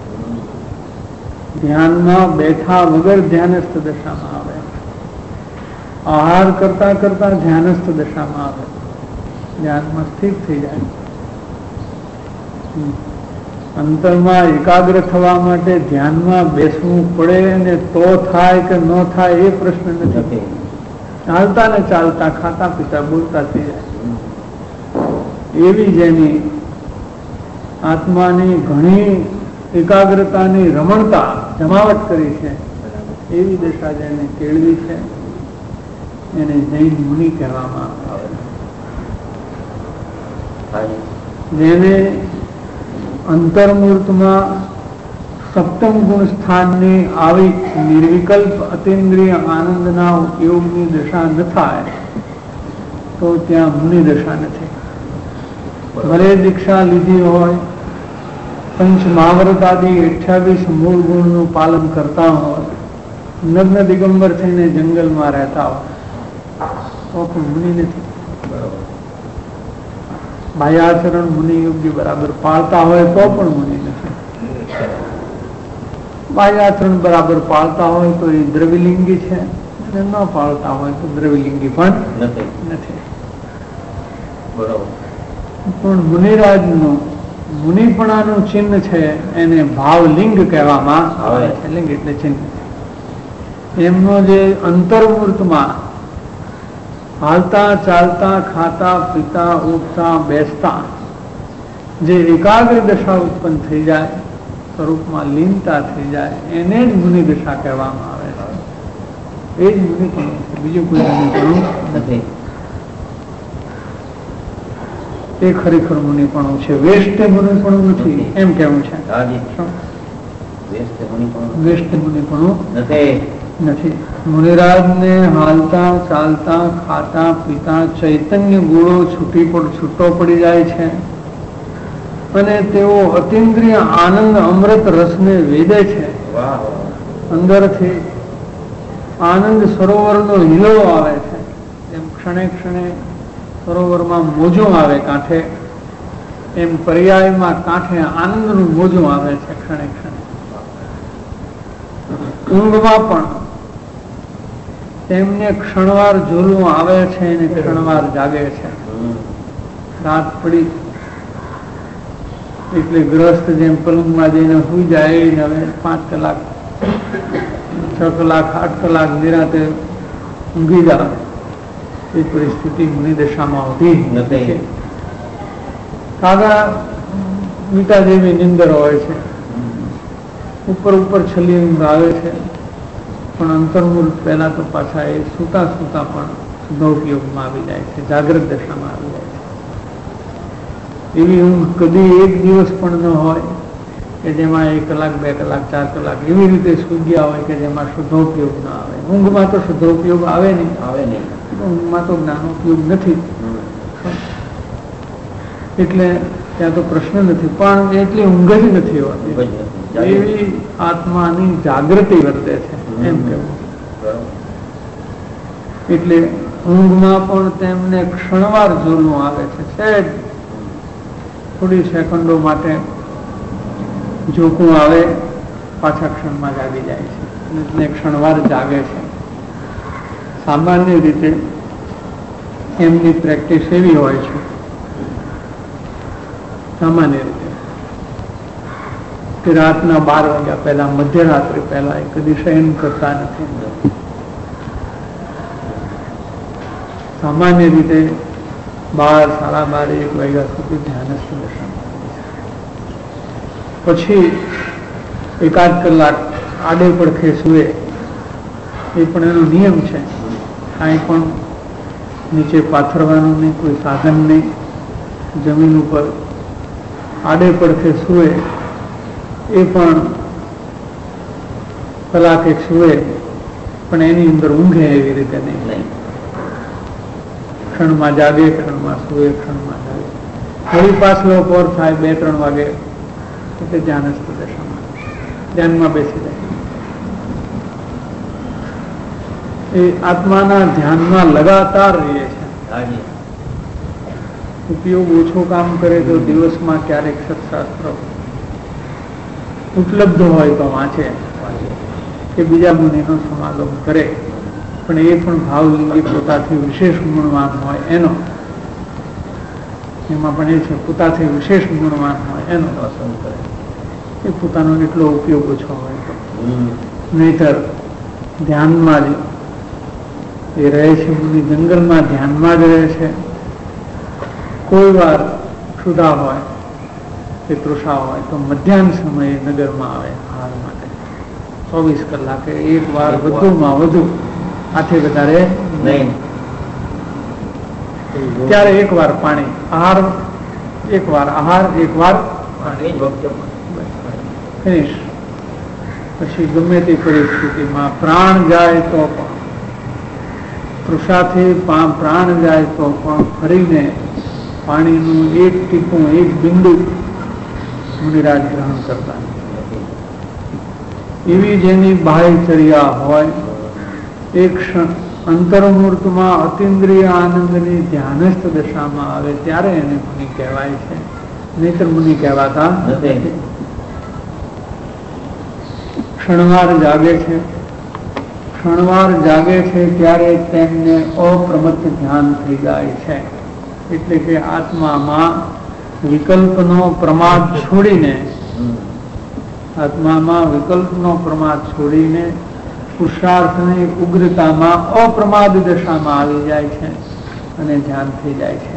ધ્યાનમાં બેઠા વગર ધ્યાનસ્થ દશામાં આવે, આહાર કરતા કરતા ધ્યાનસ્થ દશામાં આવે, ધ્યાનમાં સ્થિર થઈ જાય. અંતરમાં એકાગ્ર થવા માટે ધ્યાનમાં બેસવું પડે અને તો થાય કે ન થાય એ પ્રશ્ન નથી. ચાલતા ને ચાલતા, ખાતા પીતા, બોલતા થઈ જાય. એવી જેની આત્માની ઘણી એકાગ્રતાની રમણતા જમાવટ કરી છે, એવી દશા જેને કેળવી છે એને જૈન મુનિ કહેવામાં આવે. જેને અંતર્મૂર્તમાં સપ્તમ ગુણ સ્થાનની આવી નિર્વિકલ્પ અતિન્દ્રિય આનંદના ઉપયોગની દશા ન થાય તો ત્યાં મુનિ દશા નથી. ભલે દીક્ષા લીધી હોય, પંચ મહાવ્રત આદિ અઠ્યાવીસ મૂળ ગુણનું પાલન કરતા હોય, નગ્ન દિગંબર થઈને જંગલમાં રહેતા હોય તો પણ મુનિ નથી. બાહ્યાચરણ મુનિ યોગ્ય બરાબર પાળતા હોય તો પણ મુનિ નથી. બાહ્યાચરણ બરાબર પાળતા હોય તો એ દ્રવિલિંગી છે, અને ન પાળતા હોય તો દ્રવિલિંગી પણ નથી. પણ મુનિરાજનું મુનિપણાનું ચિહ્ન છે એને ભાવલિંગ કહેવામાં આવે છે. લિંગ એટલે ચિહ્ન. એમનો જે અંતર્મૂર્તમાં હાલતા ચાલતા ખાતા પીતા ઉઠતા બેસતા જે એકાગ્ર દશા ઉત્પન્ન થઈ જાય, સ્વરૂપમાં લીનતા થઈ જાય, એને જ મુનિ દશા કહેવામાં આવે છે. એ જ મુનિપણું છે, બીજું કોઈ મુનિપણું નથી. એ ખરેખર મુનિપણું છે, વેષ્ટ મુનિપણું નથી એમ કેવું છે. વેષ્ટ મુનિપણું નથી. મુનિરાજને હાલતા ચાલતા ખાતા પીતા ચૈતન્ય ગુણો છૂટી પડ છૂટો પડી જાય છે, અને તેઓ અતિન્દ્રિય આનંદ અમૃત રસને વેદે છે. અંદરથી આનંદ સરોવરનો હિલો આવે છે, એમ ક્ષણે ક્ષણે સરોવરમાં મોજું આવે કાંઠે, એમ પર્યાયમાં કાંઠે આનંદનું મોજું આવે છે ક્ષણે ક્ષણે. ઊંઘમાં પણ તેમને ક્ષણવાર ઝોલું આવે છે અને ક્ષણવાર જાગે છે. રાત પડી એટલે ગ્રસ્ત જેમ પલંગમાં જઈને સુઈ જાય, હવે પાંચ કલાક છ કલાક આઠ કલાક નિરાતે ઊંઘી જાય, એ પરિસ્થિતિ મુનિ દશામાં હોતી નથી. કાગા મીટા જેવી નિંદર હોય છે, ઉપર ઉપર છલી ઊંઘ આવે છે, પણ અંતર્મૂર્ત પહેલા તો પાછા એ સૂતા સૂતા પણ શુદ્ધોપયોગમાં આવી જાય છે, જાગ્રત દશામાં આવી જાય છે. એવી ઊંઘ કદી એક દિવસ પણ ન હોય કે જેમાં એક કલાક બે કલાક ચાર કલાક એવી રીતે સૂઈ ગયા હોય કે જેમાં શુદ્ધોપયોગ ના આવે. ઊંઘમાં તો શુદ્ધોપયોગ આવે નહીં આવે નહીં ઊંઘમાં તો જ્ઞાનોપયોગ નથી. એટલે ત્યાં તો પ્રશ્ન નથી, પણ એટલી ઊંઘ જ નથી હોતી, એવી આત્માની જાગૃતિ વર્તે છે એમ કેવું. એટલે ઊંઘમાં પણ તેમને ક્ષણવાર ઝોલું આવે છે, સહેજ થોડી સેકન્ડો માટે ઝોકું આવે, પાછા ક્ષણમાં જાગી જાય છે, એટલે ક્ષણવાર જાગે છે. સામાન્ય રીતે એમની પ્રેક્ટિસ એવી હોય છે, સામાન્ય રીતે કે રાતના બાર વાગ્યા પહેલા, મધ્યરાત્રિ પહેલા એ કદી શયન કરતા નથી. સામાન્ય રીતે બાર સાડા બાર એક વાગ્યા સુધી ધ્યાનસ્થ દશા, પછી એકાદ કલાક આડે પડખે સુએ, એ પણ એનો નિયમ છે. કાંઈ પણ નીચે પાથરવાનું નહીં, કોઈ સાધન નહીં, જમીન ઉપર આડે પડખે સુએ, એ પણ કલાક એક સુએ, પણ એની અંદર ઊંઘે એવી રીતે નહીં. ક્ષણમાં જાગે, ક્ષણમાં સુએ, ક્ષણમાં જાગે. ફરી પાછો પોર થાય બે ત્રણ વાગે એટલે ધ્યાનસ્થ દશામાં ધ્યાનમાં બેસી જાય. એ આત્માના ધ્યાનમાં લગાતાર રહે છે. ઉપયોગ ઓછો કામ કરે તો દિવસમાં ક્યારેક સત્શાસ્ત્ર ઉપલબ્ધ હોય તો વાંચે કે બીજા મુનિનો સમાગમ કરે, પણ એ પણ ભાવલિંગી પોતાથી વિશેષ ગુણવાન હોય એનો, એમાં પણ એ છે પોતાથી વિશેષ ગુણવાન હોય એનો પસંદ કરે. એ પોતાનો એટલો ઉપયોગ ઓછો હોય તો, નહીતર ધ્યાનમાં જ એ રહે છે. મુનિ જંગલમાં ધ્યાનમાં જ રહે છે. કોઈ વાર ક્ષુધા હોય કે તૃષા હોય તો મધ્યાહન સમયે નગરમાં આવે આહાર માટે, ચોવીસ કલાકે એક વાર વધુમાં વધુ, આથી વધારે નહીં. ત્યારે એક વાર પાણી, આહાર એક વાર આહાર, એક વાર ફિનિશ. પછી ગમે તે પરિસ્થિતિમાં પ્રાણ જાય તો પણ, તૃષાથી પ્રાણ જાય તો પણ ફરીને પાણીનું એક ટીપું, એક બિંદુ મુનિરાજ ગ્રહણ કરતા. એવી જેની બાહ્યચર્યા હોય, એક અંતર્મૂર્તમાં અતિન્દ્રિય આનંદની ધ્યાનસ્થ દશામાં આવે ત્યારે એને મુનિ કહેવાય છે, નહીતર મુનિ કહેવાતા નથી. ક્ષણવાર જાગે છે, ક્ષણવાર જાગે છે ત્યારે તેમને અપ્રમત્ત ધ્યાન થઈ જાય છે. એટલે કે આત્મામાં વિકલ્પનો પ્રમાદ છોડીને, આત્મામાં વિકલ્પનો પ્રમાદ છોડીને પુરુષાર્થની ઉગ્રતામાં અપ્રમાદ દશામાં આવી જાય છે અને ધ્યાન થઈ જાય છે.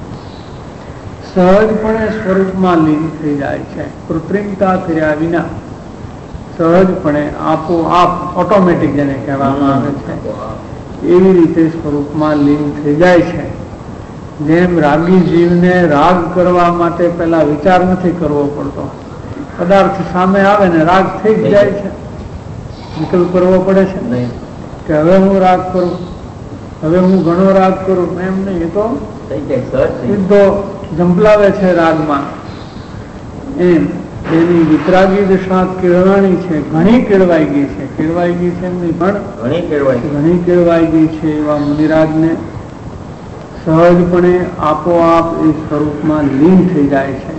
સહજપણે સ્વરૂપમાં લીન થઈ જાય છે, કૃત્રિમતા કર્યા વિના સહજપણે આપોઆપ, ઓટોમેટિક જેને કહેવામાં આવે છે, એવી રીતે સ્વરૂપમાં લીન થઈ જાય છે. જેમ રાગી જીવને રાગ કરવા માટે પેલા વિચાર નથી કરવો પડતો, પદાર્થ સામે આવે ને રાગ થઈ જ જાય છે. વિકલ્પ કરવો પડે છે કે હવે હું રાગ કરું, હવે હું ઘણો રાગ કરું, એમ નહીં. એ તો સીધો ઝંપલાવે છે રાગમાં. એમ એની વિતરાગી દશા કેળવાણી છે, ઘણી કેળવાઈ ગઈ છે. કેળવાઈ ગઈ છે એમની પણ ઘણી કેળવાઈ ઘણી કેળવાઈ ગઈ છે. એવા મુનિરાજને સહજપણે આપોઆપ એ સ્વરૂપમાં લીન થઈ જાય છે.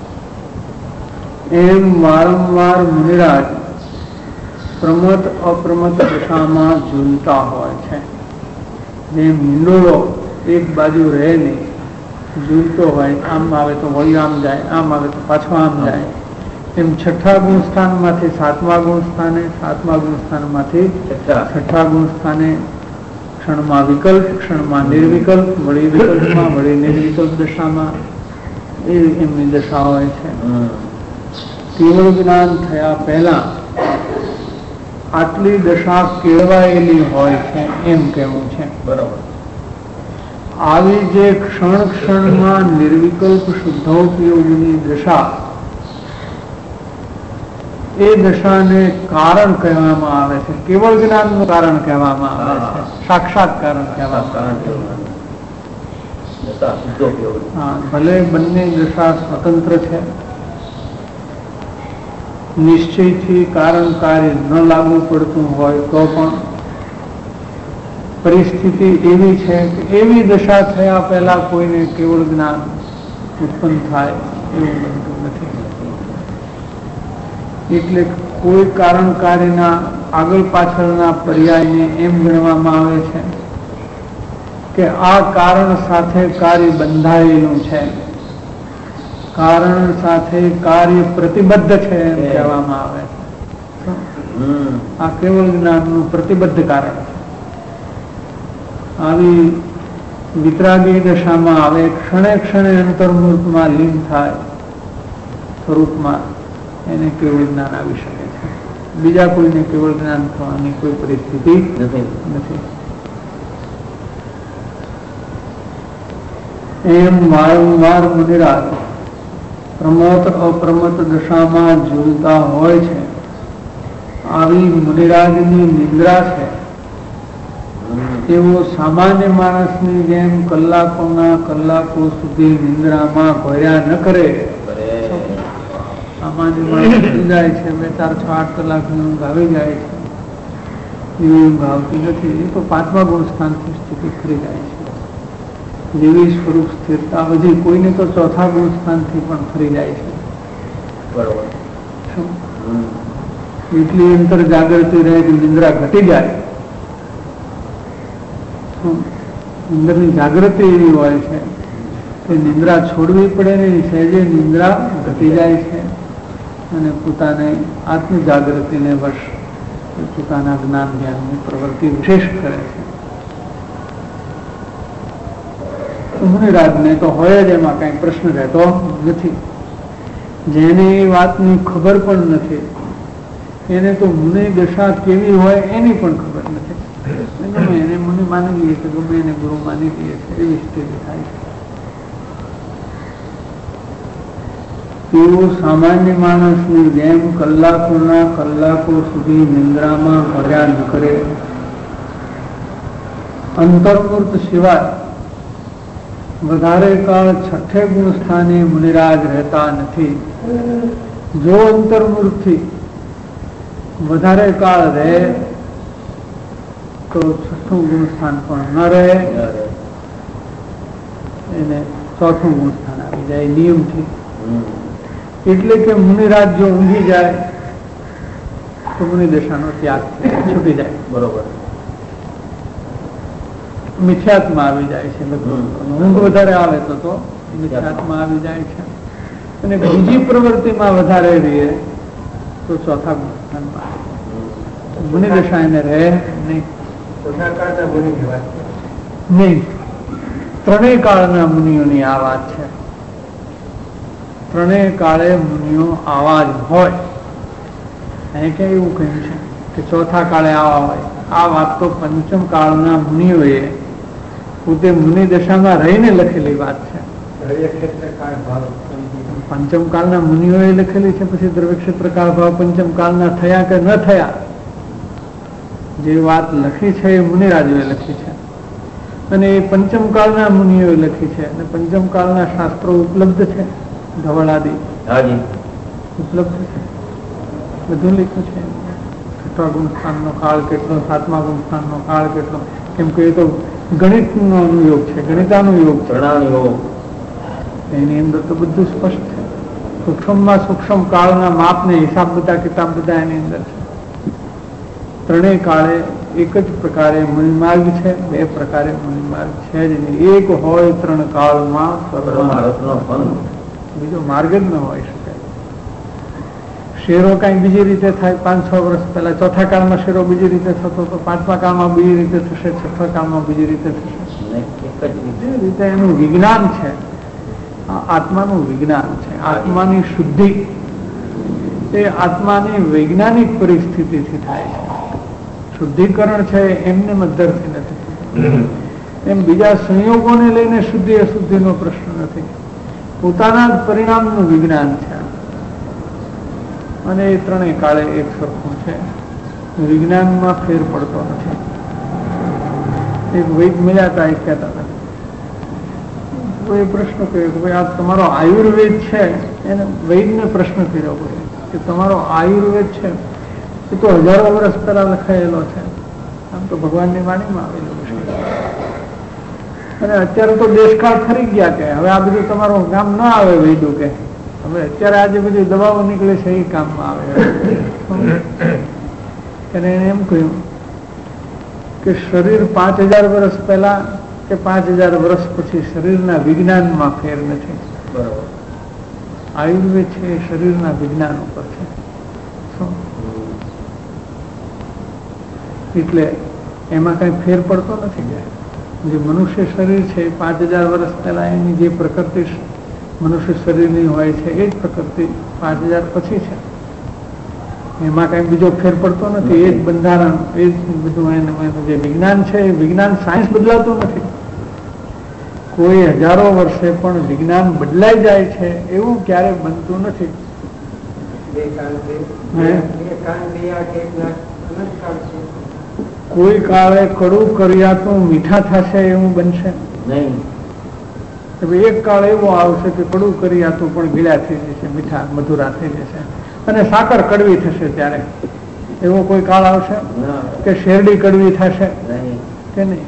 એમ વારંવાર મુનિરાજ પ્રમત અપ્રમત દશામાં ઝૂલતા હોય છે. જેમ હિંડોળો એક બાજુ રહે નહીં, ઝૂલતો હોય, આમ આવે તો વળી આમ જાય, આમ આવે તો પાછો આમ જાય. એમ છઠ્ઠા ગુણ સ્થાનમાંથી સાતમા ગુણ સ્થાને, સાતમા ગુણ સ્થાનમાંથી છઠ્ઠા ગુણ સ્થાને ક્ષણમાં વિકલ્પ, ક્ષણમાં નિર્વિકલ્પ, વળી વિકલ્પમાં, વળી નિર્વિકલ્પ દશામાં એ એમની દશા હોય છે. કેવળ જ્ઞાન થયા પહેલા આટલી દશા કેળવાયેલી હોય છે એમ કહેવું છે. બરાબર. આવી જે ક્ષણ ક્ષણમાં નિર્વિકલ્પ શુદ્ધોપયોગની દશા, એ દશાને કારણ કહેવામાં આવે છે. કેવળ જ્ઞાનનું કારણ કહેવામાં આવે છે, સાક્ષાત કારણ કહેવામાં આવે છે. દશા શુદ્ધો કેવળ. હા, ભલે બંને દશા સ્વતંત્ર છે, નિશ્ચયથી કારણ કાર્ય ન લાગુ પડતું હોય તો પણ પરિસ્થિતિ એવી છે કે એવી દશા થયા પહેલા કોઈને કેવળ જ્ઞાન ઉત્પન્ન થાય એવું બનતું નથી. એટલે કોઈ કારણ કાર્યના આગળ પાછળના પર્યાયને એમ ગણવામાં આવે છે કે આ કારણ સાથે કાર્ય બંધાયેલું છે, કારણ સાથે કાર્ય પ્રતિબદ્ધ છે એમ કહેવામાં આવે છે. આ કેવળ જ્ઞાનનું પ્રતિબદ્ધ કારણ છે. આવી વિતરાગી દશામાં આવે ક્ષણે ક્ષણે અંતર્મૂર્તમાં લીન થાય સ્વરૂપમાં, એને કેવળ જ્ઞાન આવી શકે છે. બીજા કોઈને કેવળ જ્ઞાન થવાની કોઈ પરિસ્થિતિ નથી. એમ વારંવાર મુનિરાજ પ્રમોત અપ્રમત દશામાં ઝૂલતા હોય છે. આવી મુનિરાજની નિંદ્રા છે તેઓ સામાન્ય માણસની જેમ કલાકોના કલાકો સુધી નિંદ્રામાં ભર્યા ન કરે. સામાન્ય માણસ જાય છે, બે ચાર છ આઠ કલાકની ઊંઘ આવી જાય છે, એવી ઊંઘ આવતી નથી. એ તો પાંચમા ગુણ સ્થાનથી સ્થિતિ ફરી જાય છે. જેવી સ્વરૂપ સ્થિરતા બધી કોઈને તો ચોથા ગુણ સ્થાનથી પણ ફરી જાય છે. બરોબર. એટલી અંતર જાગૃતિ રહે કે નિંદ્રા ઘટી જાય. અંદરની જાગૃતિ એવી હોય છે કે નિંદ્રા છોડવી પડે ને, સહેજે નિંદ્રા ઘટી જાય છે અને પોતાને આત્મ જાગૃતિને વશ પોતાના જ્ઞાન જ્ઞાનની પ્રવૃત્તિ વિશેષ કરે છે. મુનિરાજને તો હોય જ એમાં કઈ પ્રશ્ન રહેતો નથી. જેને એ વાતની ખબર પણ નથી એને તો મુનિ દશા કેવી હોય એની પણ ખબર નથી. ગમે એને મુનિ માની લઈએ કે ગમે એને ગુરુ માની લઈએ છે, એવી સ્થિતિ થાય છે. તેઓ સામાન્ય માણસની જેમ કલાકોના કલાકો સુધી નિંદ્રામાં ભર્યા ન કરે. અંતર્મૂર્ત સિવાય વધારે કાળ છઠ્ઠે ગુણ સ્થાને મુનિરાજ રહેતા નથી. જો અંતર્મૂર્તથી વધારે કાળ રહે તો છઠ્ઠું ગુણ સ્થાન પણ ન રહે, એને ચોથું ગુણ સ્થાન આવી જાય નિયમથી. એટલે કે મુનિરાજ જો ઊંઘી જાય તો મુનિ દશાનો ત્યાગ છૂટી જાય. બરોબર. મિથ્યાત્મા આવી જાય છે. ઊંઘ વધારે આવે તો તો મિથ્યાત્મા આવી જાય છે. અને બીજી પ્રવૃત્તિમાં વધારે રહીએ તો ચોથા ગુણ સ્થાનમાં મુનિ દશા એને રહે નહીં. નહીં, ત્રણેય કાળના મુનિઓની આ વાત છે. ત્રણેય કાળે મુનિઓ આવા જ હોય. અહીં ક્યાં એવું કહ્યું છે કે ચોથા કાળે આવા હોય? આ વાત તો પંચમ કાળના મુનિઓએ પોતે મુનિ દશામાં રહીને લખેલી વાત છે. પંચમ કાળના મુનિઓએ લખેલી છે. પછી દ્રવ્ય ક્ષેત્ર કાળ ભાવ પંચમ કાળના થયા કે ન થયા, જે વાત લખી છે એ મુનિરાજોએ લખી છે અને એ પંચમ કાળના મુનિઓએ લખી છે. અને પંચમ કાળના શાસ્ત્રો ઉપલબ્ધ છે, ધવળાદી ઉપલબ્ધ છે, બધું લખ્યું છે. છઠ્ઠા ગુણ સ્થાનનો કાળ કેટલો, સાતમા ગુણ સ્થાનનો કાળ કેટલો, કેમ કે એ તો ગણિતનો અનુયોગ છે, ગણિતાનુયોગ છે. એની અંદર તો બધું સ્પષ્ટ છે. સૂક્ષ્મમાં સૂક્ષ્મ કાળના માપને હિસાબ બધા કિતાબ બધા એની અંદર છે. ત્રણેય કાળે એક જ પ્રકારે મુનિમાર્ગ છે, બે પ્રકારે મુનિમાર્ગ છે જ નહીં. એક હોય ત્રણ કાળમાં બીજો માર્ગ જ ન હોય શકે. શેરો કઈ બીજી રીતે થાય. પાંચ છ વર્ષ પહેલા ચોથા કાળમાં શેરો બીજી રીતે થતો તો પાંચમા કાળમાં બીજી રીતે થશે, છઠ્ઠા કાળમાં બીજી રીતે થશે. એ રીતે એનું વિજ્ઞાન છે. આત્માનું વિજ્ઞાન છે. આત્માની શુદ્ધિ એ આત્માની વૈજ્ઞાનિક પરિસ્થિતિથી થાય છે. શુદ્ધિકરણ છે એમને મધ્યરથી નથી. એમ બીજા સંયોગોને લઈને શુદ્ધિ અશુદ્ધિનો પ્રશ્ન નથી. પોતાના જ પરિણામનું વિજ્ઞાન છે અને એ ત્રણેય કાળે એક સરખું છે. વિજ્ઞાનમાં ફેર પડતો નથી. એક વૈદ મળ્યા હતા, એ કહેતા હતા કોઈ પ્રશ્ન કર્યો કે ભાઈ આ તમારો આયુર્વેદ છે, એને વૈદને પ્રશ્ન કર્યો કોઈ કે તમારો આયુર્વેદ છે એ તો હજારો વર્ષ પહેલા લખાયેલો છે, આમ તો ભગવાનની વાણીમાં આવેલું છે, અને અત્યારે તો દેશકાળ ફરી ગયા કે હવે આ બધું તમારું કામ ન આવે વૈદું કે હવે અત્યારે આજે બધી દવાઓ નીકળે છે એ કામમાં આવે. એને એમ કહ્યું કે શરીર પાંચ હજાર વર્ષ પહેલા કે પાંચ હજાર વર્ષ પછી શરીરના વિજ્ઞાનમાં ફેર નથી. બરોબર. આયુર્વેદ છે એ શરીરના વિજ્ઞાન ઉપર છે. એટલે એમાં કઈ ફેર પડતો નથી. જે મનુષ્ય શરીર છે પાંચ હજાર વર્ષ પહેલા એની જે પ્રકૃતિ મનુષ્ય શરીરની હોય છે એ જ પ્રકૃતિ પાંચ હજાર પછી છે. એમાં કઈ બીજો ફેર પડતો નથી. એ જ બંધારણ, એ જ બધું એનું જે વિજ્ઞાન છે એ વિજ્ઞાન, સાયન્સ બદલાતું નથી. કોઈ હજારો વર્ષે પણ વિજ્ઞાન બદલાઈ જાય છે એવું ક્યારે બનતું નથી. કોઈ કાળે કડું કર્યાતું મીઠા થશે એવું બનશે નહીં. એક કાળ એવો આવશે કે કડું કર્યાતું પણ ગીલા થઈ જશે, મીઠા મધુરા થઈ જશે, અને સાકર કડવી થશે. ત્યારે એવો કોઈ કાળ આવશે કે શેરડી કડવી થશે કે નહીં?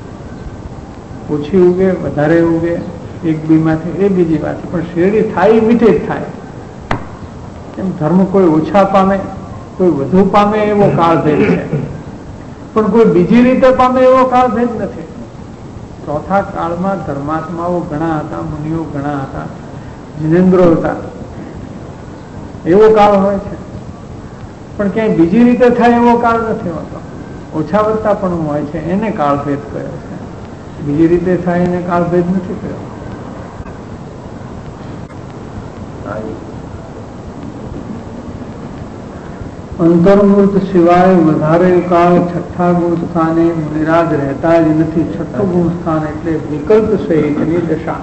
ઓછી ઉગે, વધારે ઉગે, એક બીમાંથી એ બીજી વાત, પણ શેરડી થાય મીઠી જ થાય. એમ ધર્મ કોઈ ઓછા પામે, કોઈ વધુ પામે એવો કાળભેદ છે, પણ કોઈ બીજી રીતે પામે એવો કાળભેદ નથી. ચોથા કાળમાં ધર્માત્માઓ ઘણા હતા, મુનિઓ ઘણા હતા, જિનેન્દ્રો હતા, એવો કાળ હોય છે. પણ ક્યાંય બીજી રીતે થાય એવો કાળ નથી હોતો. ઓછા વધતા પણ હોય છે, એને કાળભેદ કહ્યો છે. બીજી રીતે થાય એને કાળભેદ નથી કહ્યો. અંતર્મૂર્ત સિવાય વધારે કાળ છઠ્ઠા ગુણ સ્થાને મુનિરાજ રહેતા જ નથી. છઠ્ઠું ગુણ સ્થાન એટલે વિકલ્પ સહિતની દશા.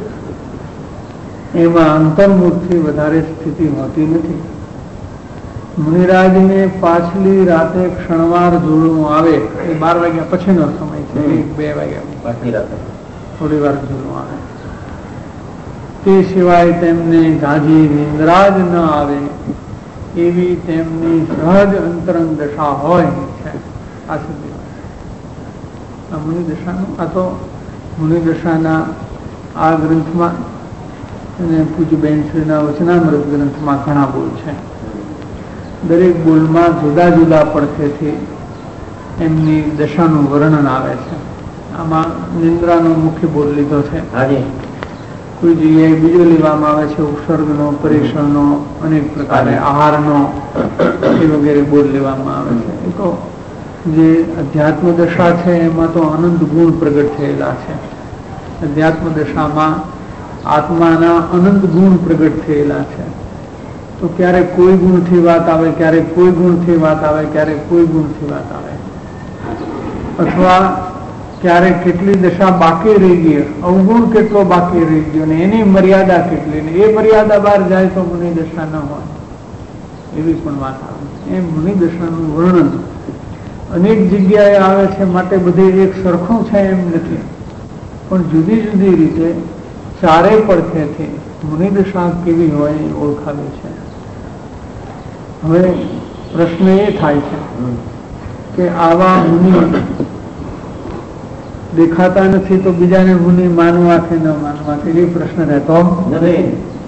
એમાં અંતર્મૂર્તથી વધારે સ્થિતિ હોતી નથી. મુનિરાજને પાછલી રાતે ક્ષણવાર ઝૂલવું આવે, એ બાર વાગ્યા પછીનો સમય છે, એક બે વાગ્યા પાછલી રાતે થોડી વાર ઝૂલવું આવે. તે સિવાય તેમને ઝાઝી નિંદ્રા જ ન આવે એવી તેમની સહજ અંતરંગ દશા હોય છે. આ સુધી આ મુનિ દશાનું, આ તો મુનિ દશાના આ ગ્રંથમાં અને પૂજ્યબેન શ્રીના વચનામૃત ગ્રંથમાં ઘણા બોલ છે. દરેક બોલમાં જુદા જુદા પડખેથી એમની દશાનું વર્ણન આવે છે. આમાં નિંદ્રાનો મુખ્ય બોલ લીધો છે. કોઈ જગ્યાએ બીજો લેવામાં આવે છે, ઉપસર્ગનો, પરીક્ષણનો, અનેક પ્રકારે આહારનો એ વગેરે બોલ લેવામાં આવે છે. એ તો જે અધ્યાત્મ દશા છે એમાં તો અનંત ગુણ પ્રગટ થયેલા છે. અધ્યાત્મ દશામાં આત્માના અનંત ગુણ પ્રગટ થયેલા છે. તો ક્યારેક કોઈ ગુણથી વાત આવે, ક્યારેક કોઈ ગુણથી વાત આવે, ક્યારેક કોઈ ગુણથી વાત આવે, અથવા ક્યારેક કેટલી દશા બાકી રહી ગઈ, અવગુણ કેટલો બાકી રહી ગયો ને એની મર્યાદા કેટલી, ને એ મર્યાદા બહાર જાય તો મુનિ દશા ન હોય, એવી પણ વાત આવે. એમ મુનિ દશાનું વર્ણન અનેક જગ્યાએ આવે છે. માટે બધે એક સરખું છે એમ નથી, પણ જુદી જુદી રીતે ચારે પડખેથી મુનિ દશા કેવી હોય એ ઓળખાવી છે. હવે પ્રશ્ન એ થાય છે કે આવા મુનિ દેખાતા નથી તો બીજાને મુનિ માનવા કે ન માનવા, કે એ પ્રશ્ન રહેતો નથી.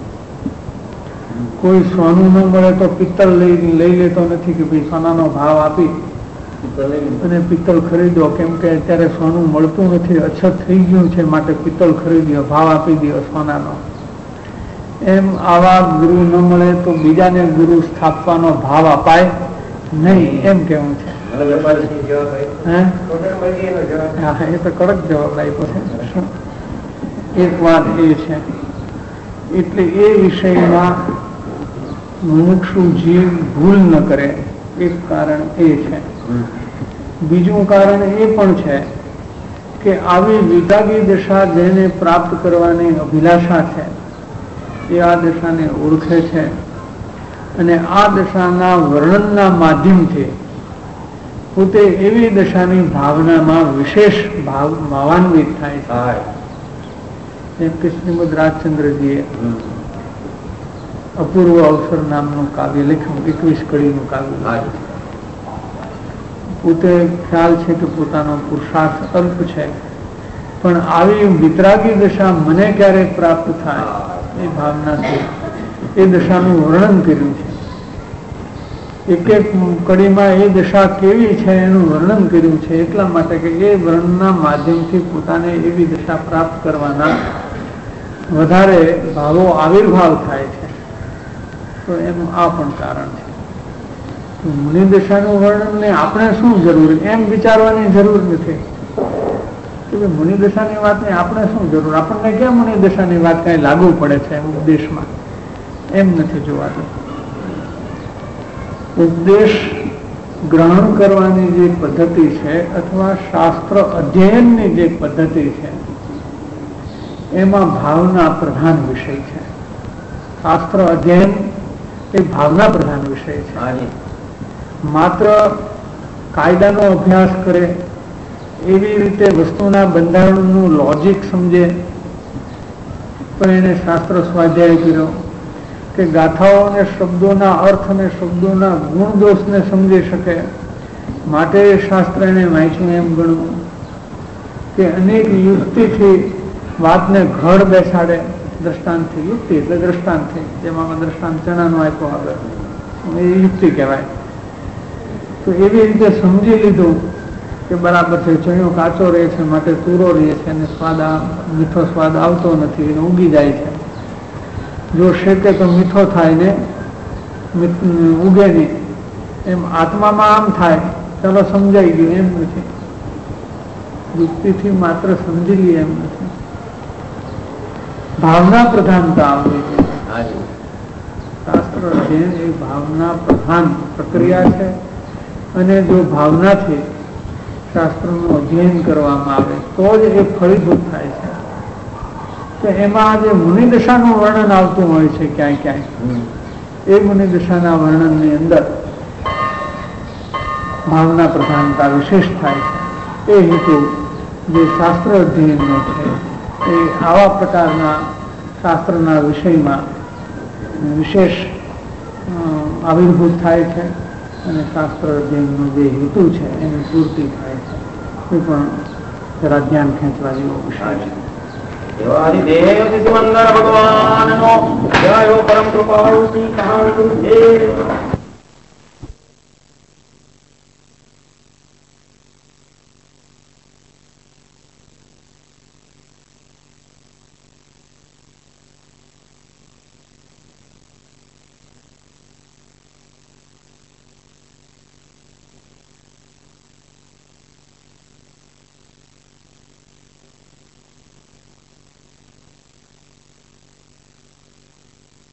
કોઈ સોનું ન મળે તો પિત્તળ લઈ લઈ લેતો નથી કે ભાઈ સોનાનો ભાવ આપી અને પિત્તળ ખરીદો, કેમ કે અત્યારે સોનું મળતું નથી, અછત થઈ ગયું છે, માટે પિત્તળ ખરીદ્યો, ભાવ આપી દો સોનાનો. એમ આવા ગુરુ ન મળે તો બીજાને ગુરુ સ્થાપવાનો ભાવ અપાય નહીં, એમ કેવું છે. એ તો કડક જવાબ આપ્યો છે. એક વાત એ છે, એટલે એ વિષયમાં મુમુક્ષુ જીવ ભૂલ ન કરે, એક કારણ એ છે. બીજું કારણ એ પણ છે કે આવી વિતાગી દશા જેને પ્રાપ્ત કરવાની અભિલાષા છે એ આ દશાને ઓળખે છે અને આ દશાના વર્ણનના માધ્યમથી પોતે એવી દશાની ભાવનામાં વિશેષ ભાવ ભાવાન્વિત થાય છે. જેમ કે શ્રીમદ રાજચંદ્રજીએ અપૂર્વ અવસર નામનું કાવ્ય લખ્યું, એકવીસ કડીનું કાવ્ય. પોતે ખ્યાલ છે કે પોતાનો પુરુષાર્થ અલ્પ છે, પણ આવી વિતરાગી દશા મને ક્યારેક પ્રાપ્ત થાય એ ભાવનાથી એ દશાનું વર્ણન કર્યું છે. એક એક કડીમાં એ દશા કેવી છે એનું વર્ણન કર્યું છે, એટલા માટે કે એ વર્ણનના માધ્યમથી પોતાને એવી દશા પ્રાપ્ત કરવાના વધારે ભાવો આવિર્ભાવ થાય છે. તો એનું આ પણ કારણ છે. મુનિ દશાનું વર્ણનને આપણે શું જરૂર એમ વિચારવાની જરૂર નથી કે મુનિ દશાની વાતને આપણે શું જરૂર, આપણને કેમ મુનિ દશાની વાત કઈ લાગુ પડે છે ઉપદેશમાં, એમ નથી જોવાતું. ઉપદેશ ગ્રહણ કરવાની જે પદ્ધતિ છે અથવા શાસ્ત્ર અધ્યયનની જે પદ્ધતિ છે એમાં ભાવના પ્રધાન વિષય છે. શાસ્ત્ર અધ્યયન એ ભાવના પ્રધાન વિષય છે. માત્ર કાયદાનો અભ્યાસ કરે, એવી રીતે વસ્તુના બંધારણનું લોજિક સમજે પણ એને શાસ્ત્ર સ્વાધ્યાય કર્યો કે ગાથાઓ અને શબ્દોના અર્થ અને શબ્દોના ગુણ દોષને સમજી શકે માટે શાસ્ત્ર એને વાંચ્યું એમ ગણવું, કે અનેક યુક્તિથી વાતને ઘડ બેસાડે. દ્રષ્ટાંતથી, યુક્તિ એટલે દ્રષ્ટાંતથી, જેમાં દ્રષ્ટાંત ચણાનો આપ્યો આવે એ યુક્તિ કહેવાય. તો એવી રીતે સમજી લીધું કે બરાબર છે, ચણિયો કાચો રહે છે માટે તૂરો રહે છે અને સ્વાદ મીઠો સ્વાદ આવતો નથી, એને ઉગી જાય છે. જો શેકે તો મીઠો થાય ને ઉગે નહીં. એમ આત્મામાં આમ થાય, ચાલો સમજાઈ ગયું એમ નથી. યુક્તિથી માત્ર સમજી લઈએ એમ નથી. ભાવના પ્રધાનતા આવવી જોઈએ. શાસ્ત્ર અધ્યયન એ ભાવના પ્રધાન પ્રક્રિયા છે, અને જો ભાવનાથી શાસ્ત્રનું અધ્યયન કરવામાં આવે તો જ એ ફળીભૂત થાય છે. તો એમાં જે મુનિ દશાનું વર્ણન આવતું હોય છે ક્યાંય ક્યાંય, એ મુનિ દશાના વર્ણનની અંદર ભાવના પ્રધાનતા વિશેષ થાય છે. એ હેતુ જે શાસ્ત્ર અધ્યયનનો છે એ આવા પ્રકારના શાસ્ત્રના વિષયમાં વિશેષ આવિર્ભૂત થાય છે અને શાસ્ત્ર અધ્યયનનો જે હેતુ છે એની પૂર્તિ થાય છે. એ પણ જરા ધ્યાન ખેંચવા જેવો વિષય છે. ભગવાન નો જય હો પરમ કૃપાળુ શ્રી